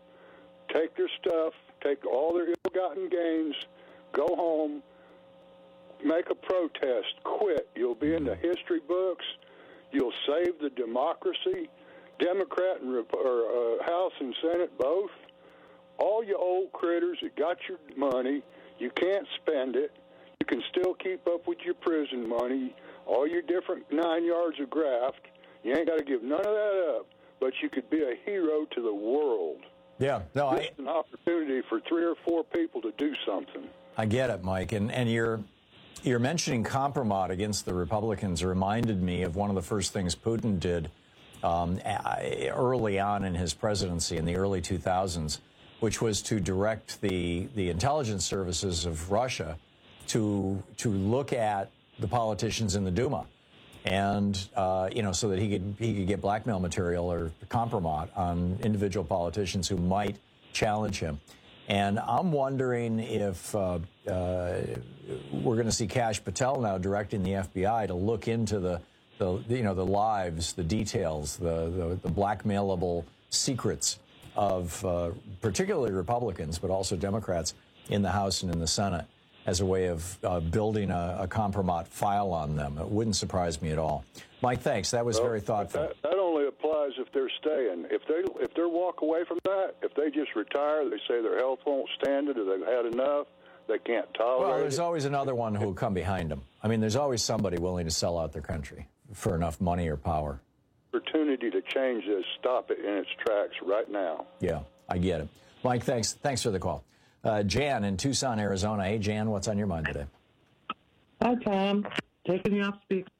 Take their stuff. Take all their ill-gotten gains, go home, make a protest, quit. You'll be in the history books. You'll save the democracy, Democrat and or, uh, House and Senate both. All you old critters that got your money, you can't spend it. You can still keep up with your prison money, all your different nine yards of graft. You ain't got to give none of that up, but you could be a hero to the world. Yeah, no, This I, is an opportunity for three or four people to do something. I get it, Mike. And and you're you're mentioning compromise against the Republicans reminded me of one of the first things Putin did um, early on in his presidency in the early two thousands, which was to direct the the intelligence services of Russia to to look at the politicians in the Duma. And, uh, you know, so that he could he could get blackmail material or compromise on individual politicians who might challenge him. And I'm wondering if uh, uh, we're going to see Kash Patel now directing the F B I to look into the, the you know, the lives, the details, the, the, the blackmailable secrets of uh, particularly Republicans, but also Democrats in the House and in the Senate, as a way of uh, building a, a compromise file on them. It wouldn't surprise me at all. Mike, thanks. That was well, very thoughtful. That, that only applies if they're staying. If they if they walk away from that, if they just retire, they say their health won't stand it, or they've had enough, they can't tolerate Well, there's it. always another one who will come behind them. I mean, there's always somebody willing to sell out their country for enough money or power. Opportunity to change this, stop it in its tracks right now. Yeah, I get it. Mike, thanks. Thanks for the call. Uh, Jan in Tucson, Arizona. Hey, Jan, what's on your mind today? Hi, Tom. Taking you off speaker.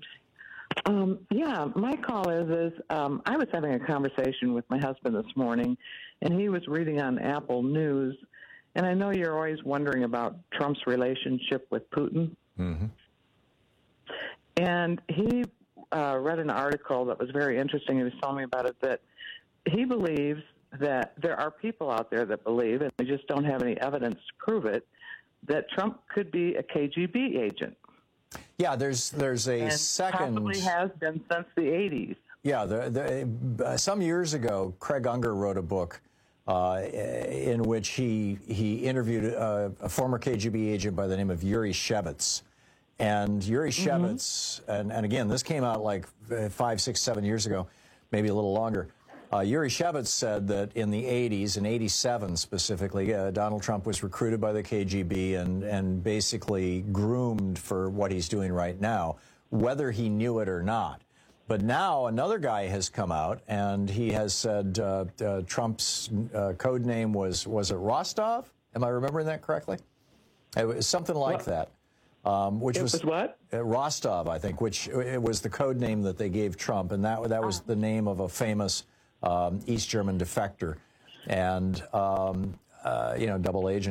Um, yeah, my call is, is um, I was having a conversation with my husband this morning, and he was reading on Apple News, and I know you're always wondering about Trump's relationship with Putin. Mm-hmm. And he uh, read an article that was very interesting. He was telling me about it, that he believes that there are people out there that believe, and they just don't have any evidence to prove it, that Trump could be a K G B agent. Yeah, there's there's a and second. Probably has been since the eighties. Yeah, the, the, uh, some years ago, Craig Unger wrote a book uh, in which he he interviewed uh, a former K G B agent by the name of Yuri Shevitz. And Yuri Shevitz, mm-hmm. and, and again, this came out like five, six, seven years ago, maybe a little longer. Uh, Yuri Shevitz said that in the eighties, in eighty-seven specifically, uh, Donald Trump was recruited by the K G B and, and basically groomed for what he's doing right now, whether he knew it or not. But now another guy has come out, and he has said uh, uh, Trump's uh, code name was, was it Rostov? Am I remembering that correctly? It was something like what? that. Um, which it was, was what? Uh, Rostov, I think, which it was the code name that they gave Trump, and that, that was the name of a famous Um, East German defector and, um, uh, you know, double agent.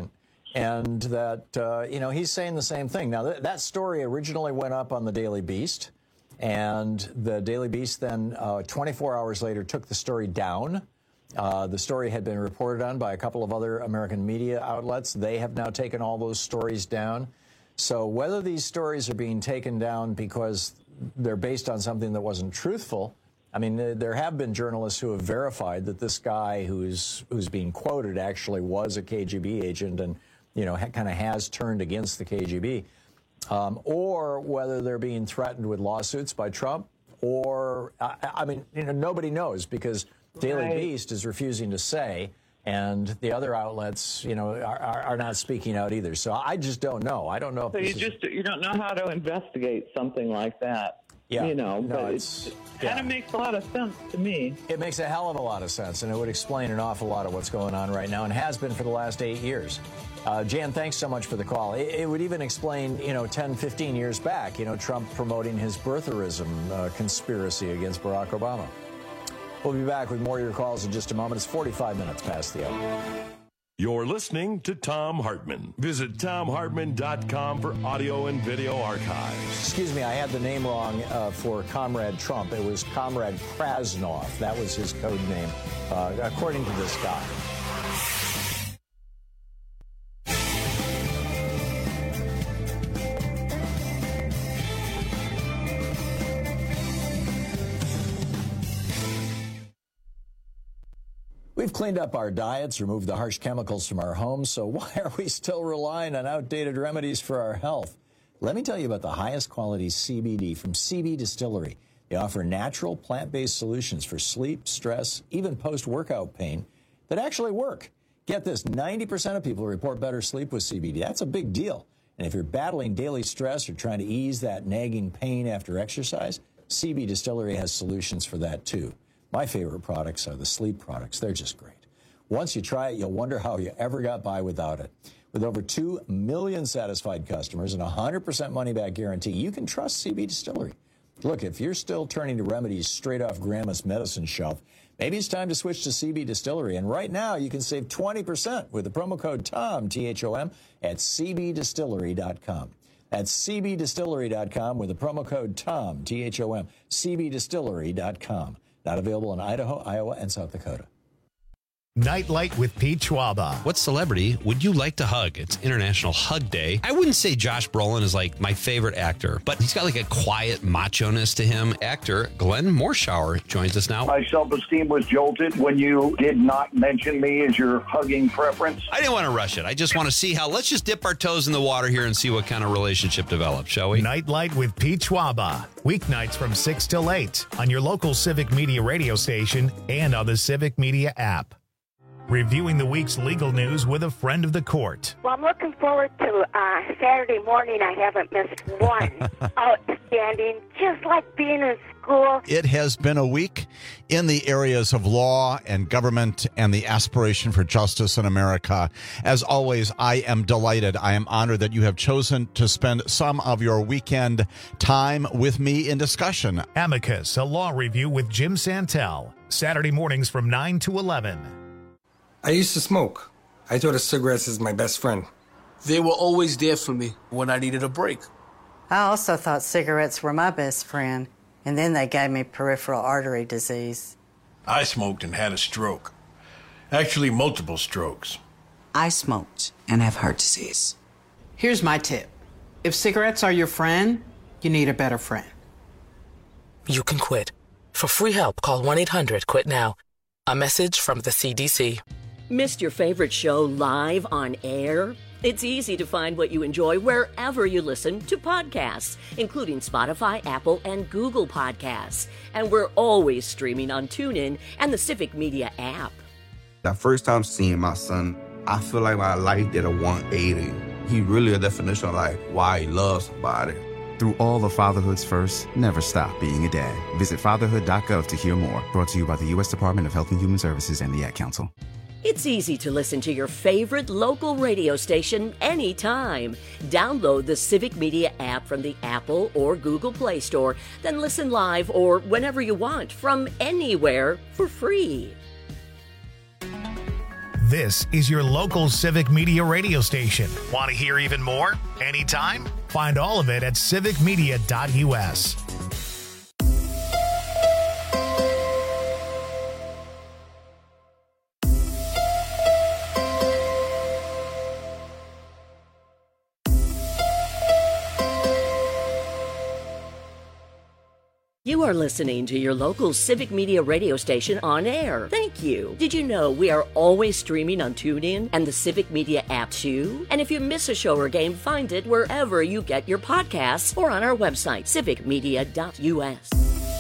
And that, uh, you know, he's saying the same thing. Now, th- that story originally went up on the Daily Beast, and the Daily Beast then uh, twenty-four hours later took the story down. Uh, the story had been reported on by a couple of other American media outlets. They have now taken all those stories down. So whether these stories are being taken down because they're based on something that wasn't truthful, I mean, there have been journalists who have verified that this guy who's who's being quoted actually was a K G B agent and, you know, ha- kind of has turned against the K G B, um, or whether they're being threatened with lawsuits by Trump, or, I, I mean, you know, nobody knows because Daily Right. Beast is refusing to say, and the other outlets, you know, are, are, are not speaking out either. So I just don't know. I don't know. If So this you is, just you don't know how to investigate something like that. Yeah. You know, No, but it's- it kind of makes a lot of sense to me. It makes a hell of a lot of sense, and it would explain an awful lot of what's going on right now and has been for the last eight years. Uh, Jan, thanks so much for the call. It, it would even explain, you know, ten, fifteen years back, you know, Trump promoting his birtherism uh, conspiracy against Barack Obama. We'll be back with more of your calls in just a moment. It's forty-five minutes past the hour. You're listening to Thom Hartmann. Visit Thom Hartmann dot com for audio and video archives. Excuse me, I had the name wrong uh, for Comrade Trump. It was Comrade Krasnov. That was his code name, uh, according to this guy. We've cleaned up our diets, removed the harsh chemicals from our homes, so why are we still relying on outdated remedies for our health? Let me tell you about the highest quality C B D from C B Distillery. They offer natural, plant-based solutions for sleep, stress, even post-workout pain that actually work. Get this, ninety percent of people report better sleep with C B D. That's a big deal. And if you're battling daily stress or trying to ease that nagging pain after exercise, C B Distillery has solutions for that too. My favorite products are the sleep products. They're just great. Once you try it, you'll wonder how you ever got by without it. With over two million satisfied customers and a one hundred percent money-back guarantee, you can trust C B Distillery. Look, if you're still turning to remedies straight off Grandma's medicine shelf, maybe it's time to switch to C B Distillery. And right now, you can save twenty percent with the promo code TOM, T H O M, at C B distillery dot com. That's C B distillery dot com with the promo code TOM, T H O M, C B distillery dot com. Not available in Idaho, Iowa, and South Dakota. Nightlight with Pete Schwaba. What celebrity would you like to hug? It's International Hug Day. I wouldn't say Josh Brolin is like my favorite actor, but he's got like a quiet macho-ness to him. Actor Glenn Morshower joins us now. My self-esteem was jolted when you did not mention me as your hugging preference. I didn't want to rush it. I just want to see how, let's just dip our toes in the water here and see what kind of relationship develops, shall we? Nightlight with Pete Schwaba. Weeknights from six till eight on your local Civic Media radio station and on the Civic Media app. Reviewing the week's legal news with a friend of the court. Well, I'm looking forward to uh, Saturday morning. I haven't missed one. Outstanding, just like being in school. It has been a week in the areas of law and government and the aspiration for justice in America. As always, I am delighted. I am honored that you have chosen to spend some of your weekend time with me in discussion. Amicus, a law review with Jim Santel. Saturday mornings from nine to eleven. I used to smoke. I thought of cigarettes as my best friend. They were always there for me when I needed a break. I also thought cigarettes were my best friend, and then they gave me peripheral artery disease. I smoked and had a stroke. Actually, multiple strokes. I smoked and have heart disease. Here's my tip. If cigarettes are your friend, you need a better friend. You can quit. For free help, call one eight hundred quit now. A message from the C D C. Missed your favorite show live on air? It's easy to find what you enjoy wherever you listen to podcasts, including Spotify, Apple, and Google Podcasts. And we're always streaming on TuneIn and the Civic Media app. The first time seeing my son, I feel like my life did a one eighty. He really a definition of like why he loves somebody. Through all the fatherhood's first, never stop being a dad. Visit fatherhood dot gov to hear more. Brought to you by the U S Department of Health and Human Services and the Ad Council. It's easy to listen to your favorite local radio station anytime. Download the Civic Media app from the Apple or Google Play Store, then listen live or whenever you want from anywhere for free. This is your local civic media radio station. Want to hear even more? Anytime? Find all of it at civic media dot U S. You are listening to your local civic media radio station on air. Thank you. Did you know we are always streaming on TuneIn and the Civic Media app too? And if you miss a show or game, find it wherever you get your podcasts or on our website, civic media dot U S.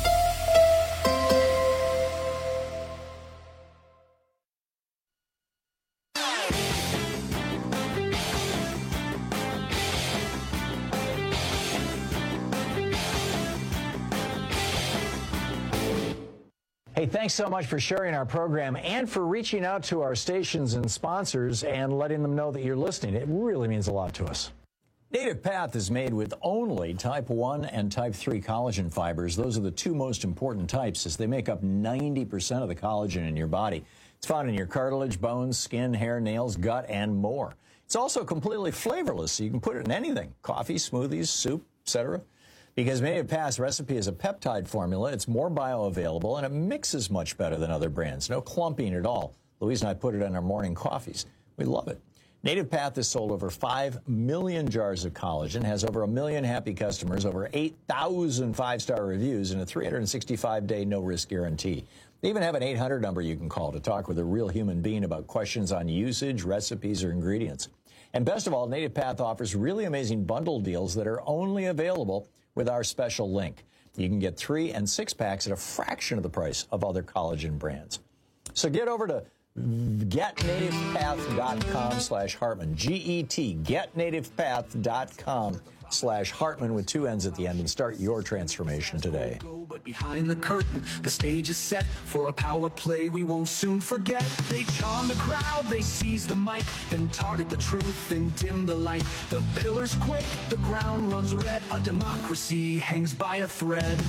Hey, thanks so much for sharing our program and for reaching out to our stations and sponsors and letting them know that you're listening. It really means a lot to us. Native Path is made with only type one and type three collagen fibers. Those are the two most important types as they make up ninety percent of the collagen in your body. It's found in your cartilage, bones, skin, hair, nails, gut, and more. It's also completely flavorless, so you can put it in anything, coffee, smoothies, soup, et cetera. Because Native Path's recipe is a peptide formula, it's more bioavailable, and it mixes much better than other brands. No clumping at all. Louise and I put it in our morning coffees. We love it. Native Path has sold over five million jars of collagen, has over a million happy customers, over eight thousand five-star reviews, and a three hundred sixty-five day no-risk guarantee. They even have an eight hundred number you can call to talk with a real human being about questions on usage, recipes, or ingredients. And best of all, Native Path offers really amazing bundle deals that are only available with our special link. You can get three and six packs at a fraction of the price of other collagen brands. So get over to get native path dot com slash Hartman, G E T, get native path dot com slash Hartman with two N's at the end and start your transformation today. But behind the curtain, the stage is set for a power play we won't soon forget. They charm the crowd, they seize the mic, then target the truth and dim the light. The pillars quake, the ground runs red, a democracy hangs by a thread.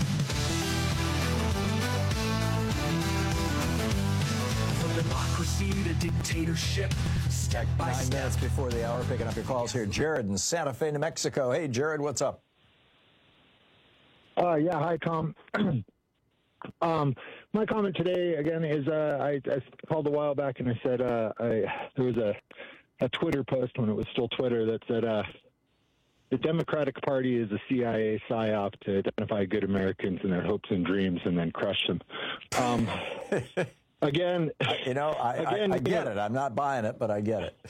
From democracy to dictatorship, step by Nine step. minutes before the hour, picking up your calls here. Jared in Santa Fe, New Mexico. Hey, Jared, what's up? Uh, yeah, hi, Tom. um, my comment today, again, is uh, I, I called a while back and I said uh, I, there was a, a Twitter post when it was still Twitter that said uh, the Democratic Party is a C I A psyop to identify good Americans and their hopes and dreams and then crush them. Um, again, you know, I, again, I, I get you know, it. I'm not buying it, but I get it.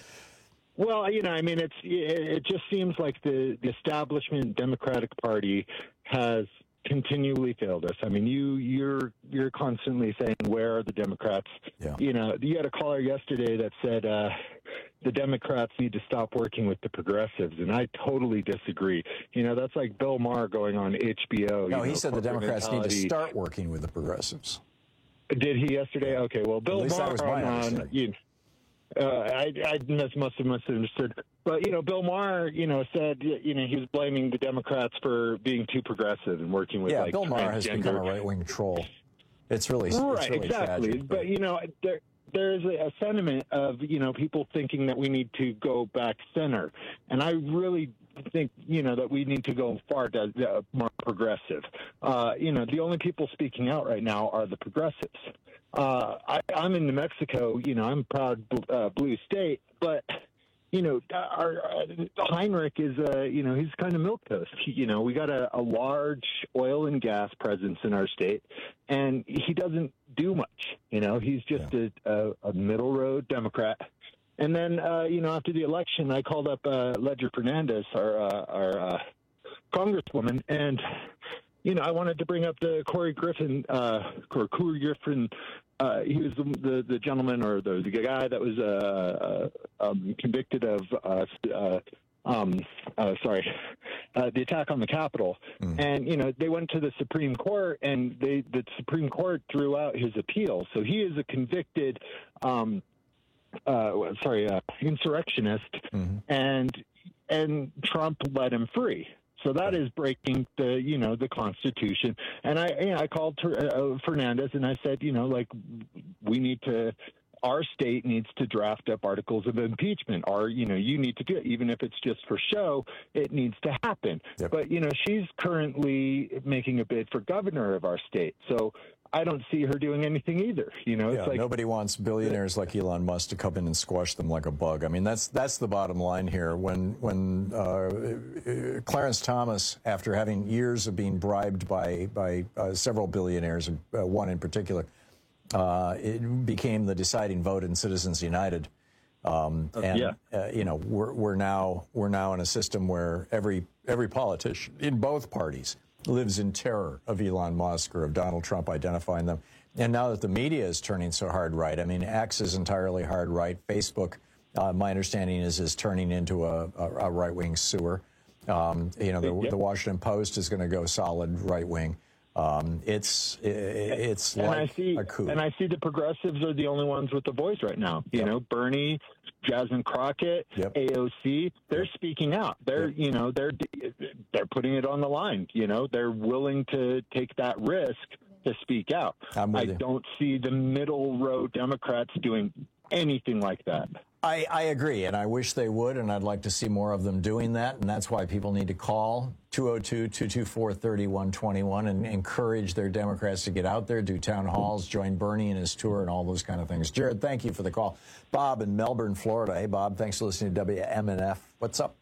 Well, you know, I mean, it's it just seems like the, the establishment Democratic Party has continually failed us. I mean, you you're you're constantly saying, where are the Democrats? Yeah. You know, you had a caller yesterday that said uh, the Democrats need to stop working with the progressives, and I totally disagree. You know, that's like Bill Maher going on H B O. No, you he know, said the Democrats need to mentality. start working with the progressives. Did he yesterday? Okay, well, Bill At least that Maher was my on, understanding. you, uh, I, I must, must have misunderstood. But, you know, Bill Maher, you know, said, you know, he was blaming the Democrats for being too progressive and working with, Yeah, like, Bill Maher has become a transgender- right-wing troll. It's really, Right, it's really exactly. tragic. But, you know, there, there's a, a sentiment of, you know, people thinking that we need to go back center. And I really think, you know, that we need to go far to, uh, more progressive. Uh, you know, the only people speaking out right now are the progressives. Uh, I, I'm in New Mexico, you know, I'm a proud uh, blue state, but, you know, our, uh, Heinrich is, uh, you know, he's kind of milquetoast. You know, we got a, a large oil and gas presence in our state, and he doesn't do much. You know, he's just yeah. a, a, a middle road Democrat. And then, uh, you know, after the election, I called up uh, Ledger Fernandez, our, uh, our uh, congresswoman, and, you know, I wanted to bring up the Corey Griffin, uh, or Corey Griffin. Uh, he was the, the the gentleman or the, the guy that was uh, uh, um, convicted of, uh, uh, um, uh, sorry, uh, the attack on the Capitol. Mm. And, you know, they went to the Supreme Court, and they the Supreme Court threw out his appeal. So he is a convicted, um, uh, sorry, uh, insurrectionist, mm-hmm. and and Trump let him free. So that is breaking the, you know, the Constitution. And I, you know, I called uh, Fernandez and I said, you know, like, we need to our state needs to draft up articles of impeachment, or, you know, you need to do it. Even if it's just for show, it needs to happen. Yep. But, you know, she's currently making a bid for governor of our state. So I don't see her doing anything either. You know, yeah, it's like nobody wants billionaires like Elon Musk to come in and squash them like a bug. I mean, that's that's the bottom line here. When when uh, Clarence Thomas, after having years of being bribed by by uh, several billionaires, uh, one in particular, uh, it became the deciding vote in Citizens United. Um, and yeah. uh, you know, we're we're now we're now in a system where every every politician in both parties lives in terror of Elon Musk or of Donald Trump identifying them. And now that the media is turning so hard right, I mean, X is entirely hard right. Facebook, uh, my understanding is, is turning into a, a, a right-wing sewer. Um, you know, the, yep. the Washington Post is going to go solid right-wing. Um, it's it's and like I see, a coup. And I see the progressives are the only ones with the voice right now. You yep. know, Bernie, Jasmine Crockett, yep. A O C, they're yep. speaking out. They're, yep. you know, they're they're putting it on the line. You know, they're willing to take that risk to speak out. I'm with I you. don't see the middle row Democrats doing anything like that. I, I agree, and I wish they would, and I'd like to see more of them doing that, and that's why people need to call two oh two, two two four, three one two one and encourage their Democrats to get out there, do town halls, join Bernie in his tour, and all those kind of things. Jared, thank you for the call. Bob in Melbourne, Florida. Hey, Bob, thanks for listening to W M N F. What's up?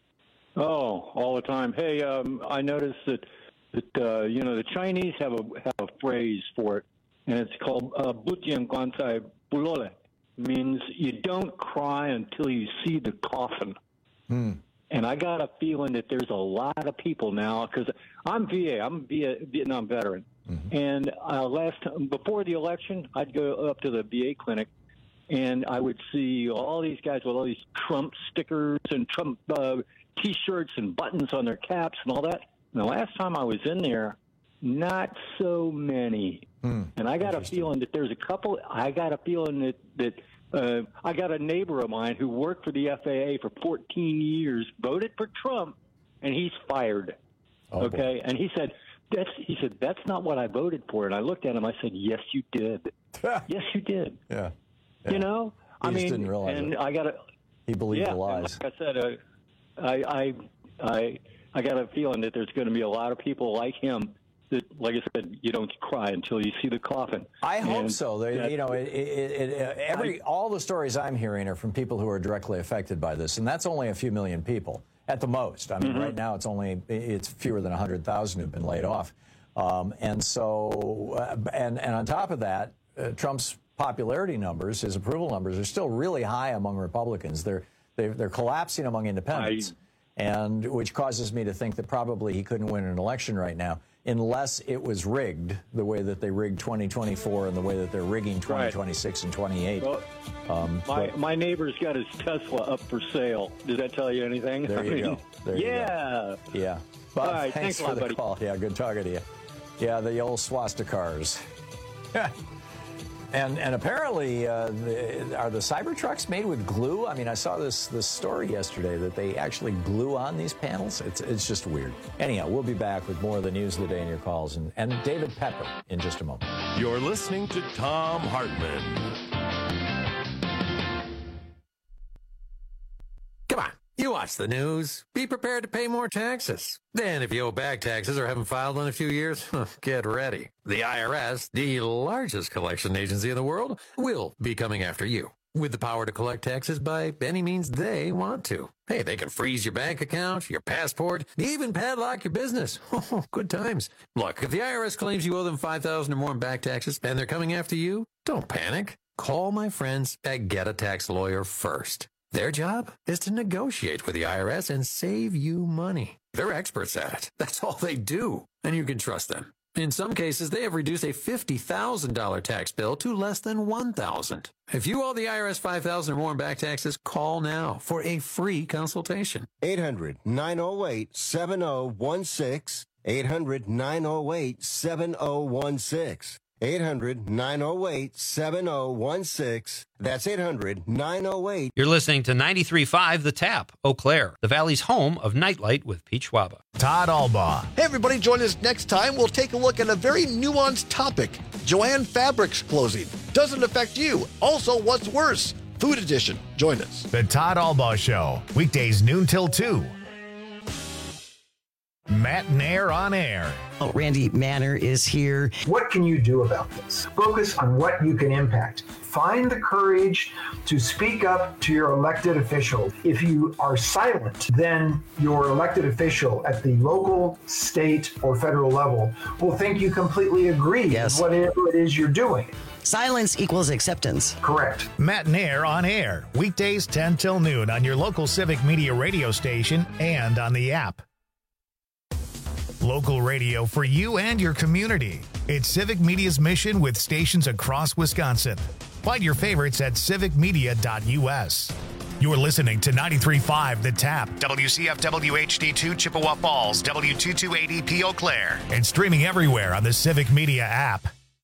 Oh, all the time. Hey, um, I noticed that, that uh, you know, the Chinese have a have a phrase for it, and it's called uh, "Bujian Guancai Bulole." Means you don't cry until you see the coffin. Hmm. And I got a feeling that there's a lot of people now, because I'm V A, I'm a Vietnam veteran. Mm-hmm. And uh, last time, before the election, I'd go up to the V A clinic, and I would see all these guys with all these Trump stickers and Trump uh, T-shirts and buttons on their caps and all that. And the last time I was in there, not so many. Hmm. And I got a feeling that there's a couple. I got a feeling that that uh, I got a neighbor of mine who worked for the F A A for fourteen years, voted for Trump, and he's fired. Oh, okay, boy. And he said that's he said that's not what I voted for. And I looked at him. I said, yes, you did. Yes, you did. Yeah. yeah. You know, he I just mean, didn't realize and it. I got a He believed yeah, the lies. Like I said, uh, I I I I got a feeling that there's going to be a lot of people like him. That, like I said, you don't cry until you see the coffin. I hope and so. They, you know, it, it, it, every I, all the stories I'm hearing are from people who are directly affected by this, and that's only a few million people at the most. I mean, mm-hmm. right now it's only it's fewer than one hundred thousand who've been laid off, um, and so uh, and and on top of that, uh, Trump's popularity numbers, his approval numbers, are still really high among Republicans. They're they're, they're collapsing among independents, I, and which causes me to think that probably he couldn't win an election right now. Unless it was rigged the way that they rigged twenty twenty-four and the way that they're rigging twenty twenty-six right. and twenty-eight. Well, um, my, but, my neighbor's got his Tesla up for sale. Does that tell you anything? There you I mean, go. There yeah. You go. Yeah. Bob, All right, thanks, thanks for a lot, the buddy. call. Yeah, good talking to you. Yeah, the old swastikars. And and apparently, uh, the, are the Cybertrucks made with glue? I mean, I saw this this story yesterday that they actually glue on these panels. It's it's just weird. Anyhow, we'll be back with more of the news of the day and your calls, and, and David Pepper in just a moment. You're listening to Thom Hartmann. Come on. You watch the news. Be prepared to pay more taxes. Then if you owe back taxes or haven't filed in a few years, get ready. The I R S, the largest collection agency in the world, will be coming after you with the power to collect taxes by any means they want to. Hey, they can freeze your bank account, your passport, even padlock your business. Oh, good times. Look, if the I R S claims you owe them five thousand dollars or more in back taxes and they're coming after you, don't panic. Call my friends at Get a Tax Lawyer first. Their job is to negotiate with the I R S and save you money. They're experts at it. That's all they do, and you can trust them. In some cases, they have reduced a fifty thousand dollars tax bill to less than one thousand dollars. If you owe the I R S five thousand dollars or more in back taxes, call now for a free consultation. eight hundred, nine oh eight, seven oh one six. eight hundred, nine oh eight, seven oh one six. eight hundred, nine oh eight, seven oh one six. That's eight hundred, nine oh eight. You're listening to ninety-three point five The Tap, Eau Claire, the Valley's home of Nightlight with Pete Schwaba. Todd Albaugh. Hey, everybody, join us next time. We'll take a look at a very nuanced topic. Joann Fabrics closing. Doesn't affect you. Also, what's worse? Food Edition. Join us. The Todd Albaugh Show, weekdays noon till two. Matt Nair on air. Oh, Randy Manner is here. What can you do about this? Focus on what you can impact. Find the courage to speak up to your elected official. If you are silent, then your elected official at the local, state, or federal level will think you completely agree yes. with whatever it is you're doing. Silence equals acceptance. Correct. Matt Nair on air, weekdays ten till noon on your local Civic Media radio station and on the app. Local radio for you and your community. It's Civic Media's mission with stations across Wisconsin. Find your favorites at civic media dot u s. You're listening to ninety-three point five The Tap, W C F W H D two Chippewa Falls, W two two eight E P Eau Claire, and streaming everywhere on the Civic Media app.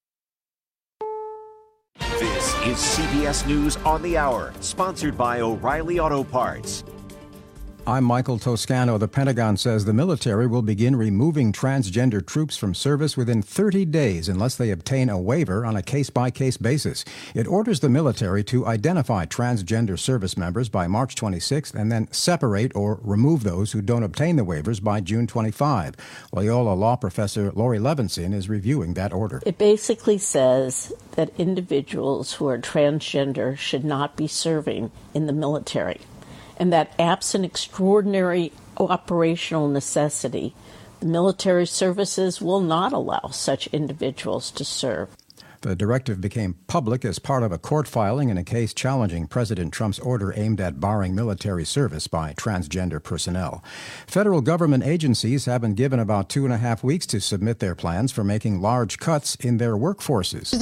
This is C B S News on the Hour, sponsored by O'Reilly Auto Parts. I'm Michael Toscano. The Pentagon says the military will begin removing transgender troops from service within thirty days unless they obtain a waiver on a case-by-case basis. It orders the military to identify transgender service members by March twenty-sixth and then separate or remove those who don't obtain the waivers by June twenty-fifth. Loyola law professor Lori Levinson is reviewing that order. It basically says that individuals who are transgender should not be serving in the military, and that absent extraordinary operational necessity, the military services will not allow such individuals to serve. The directive became public as part of a court filing in a case challenging President Trump's order aimed at barring military service by transgender personnel. Federal government agencies have been given about two and a half weeks to submit their plans for making large cuts in their workforces.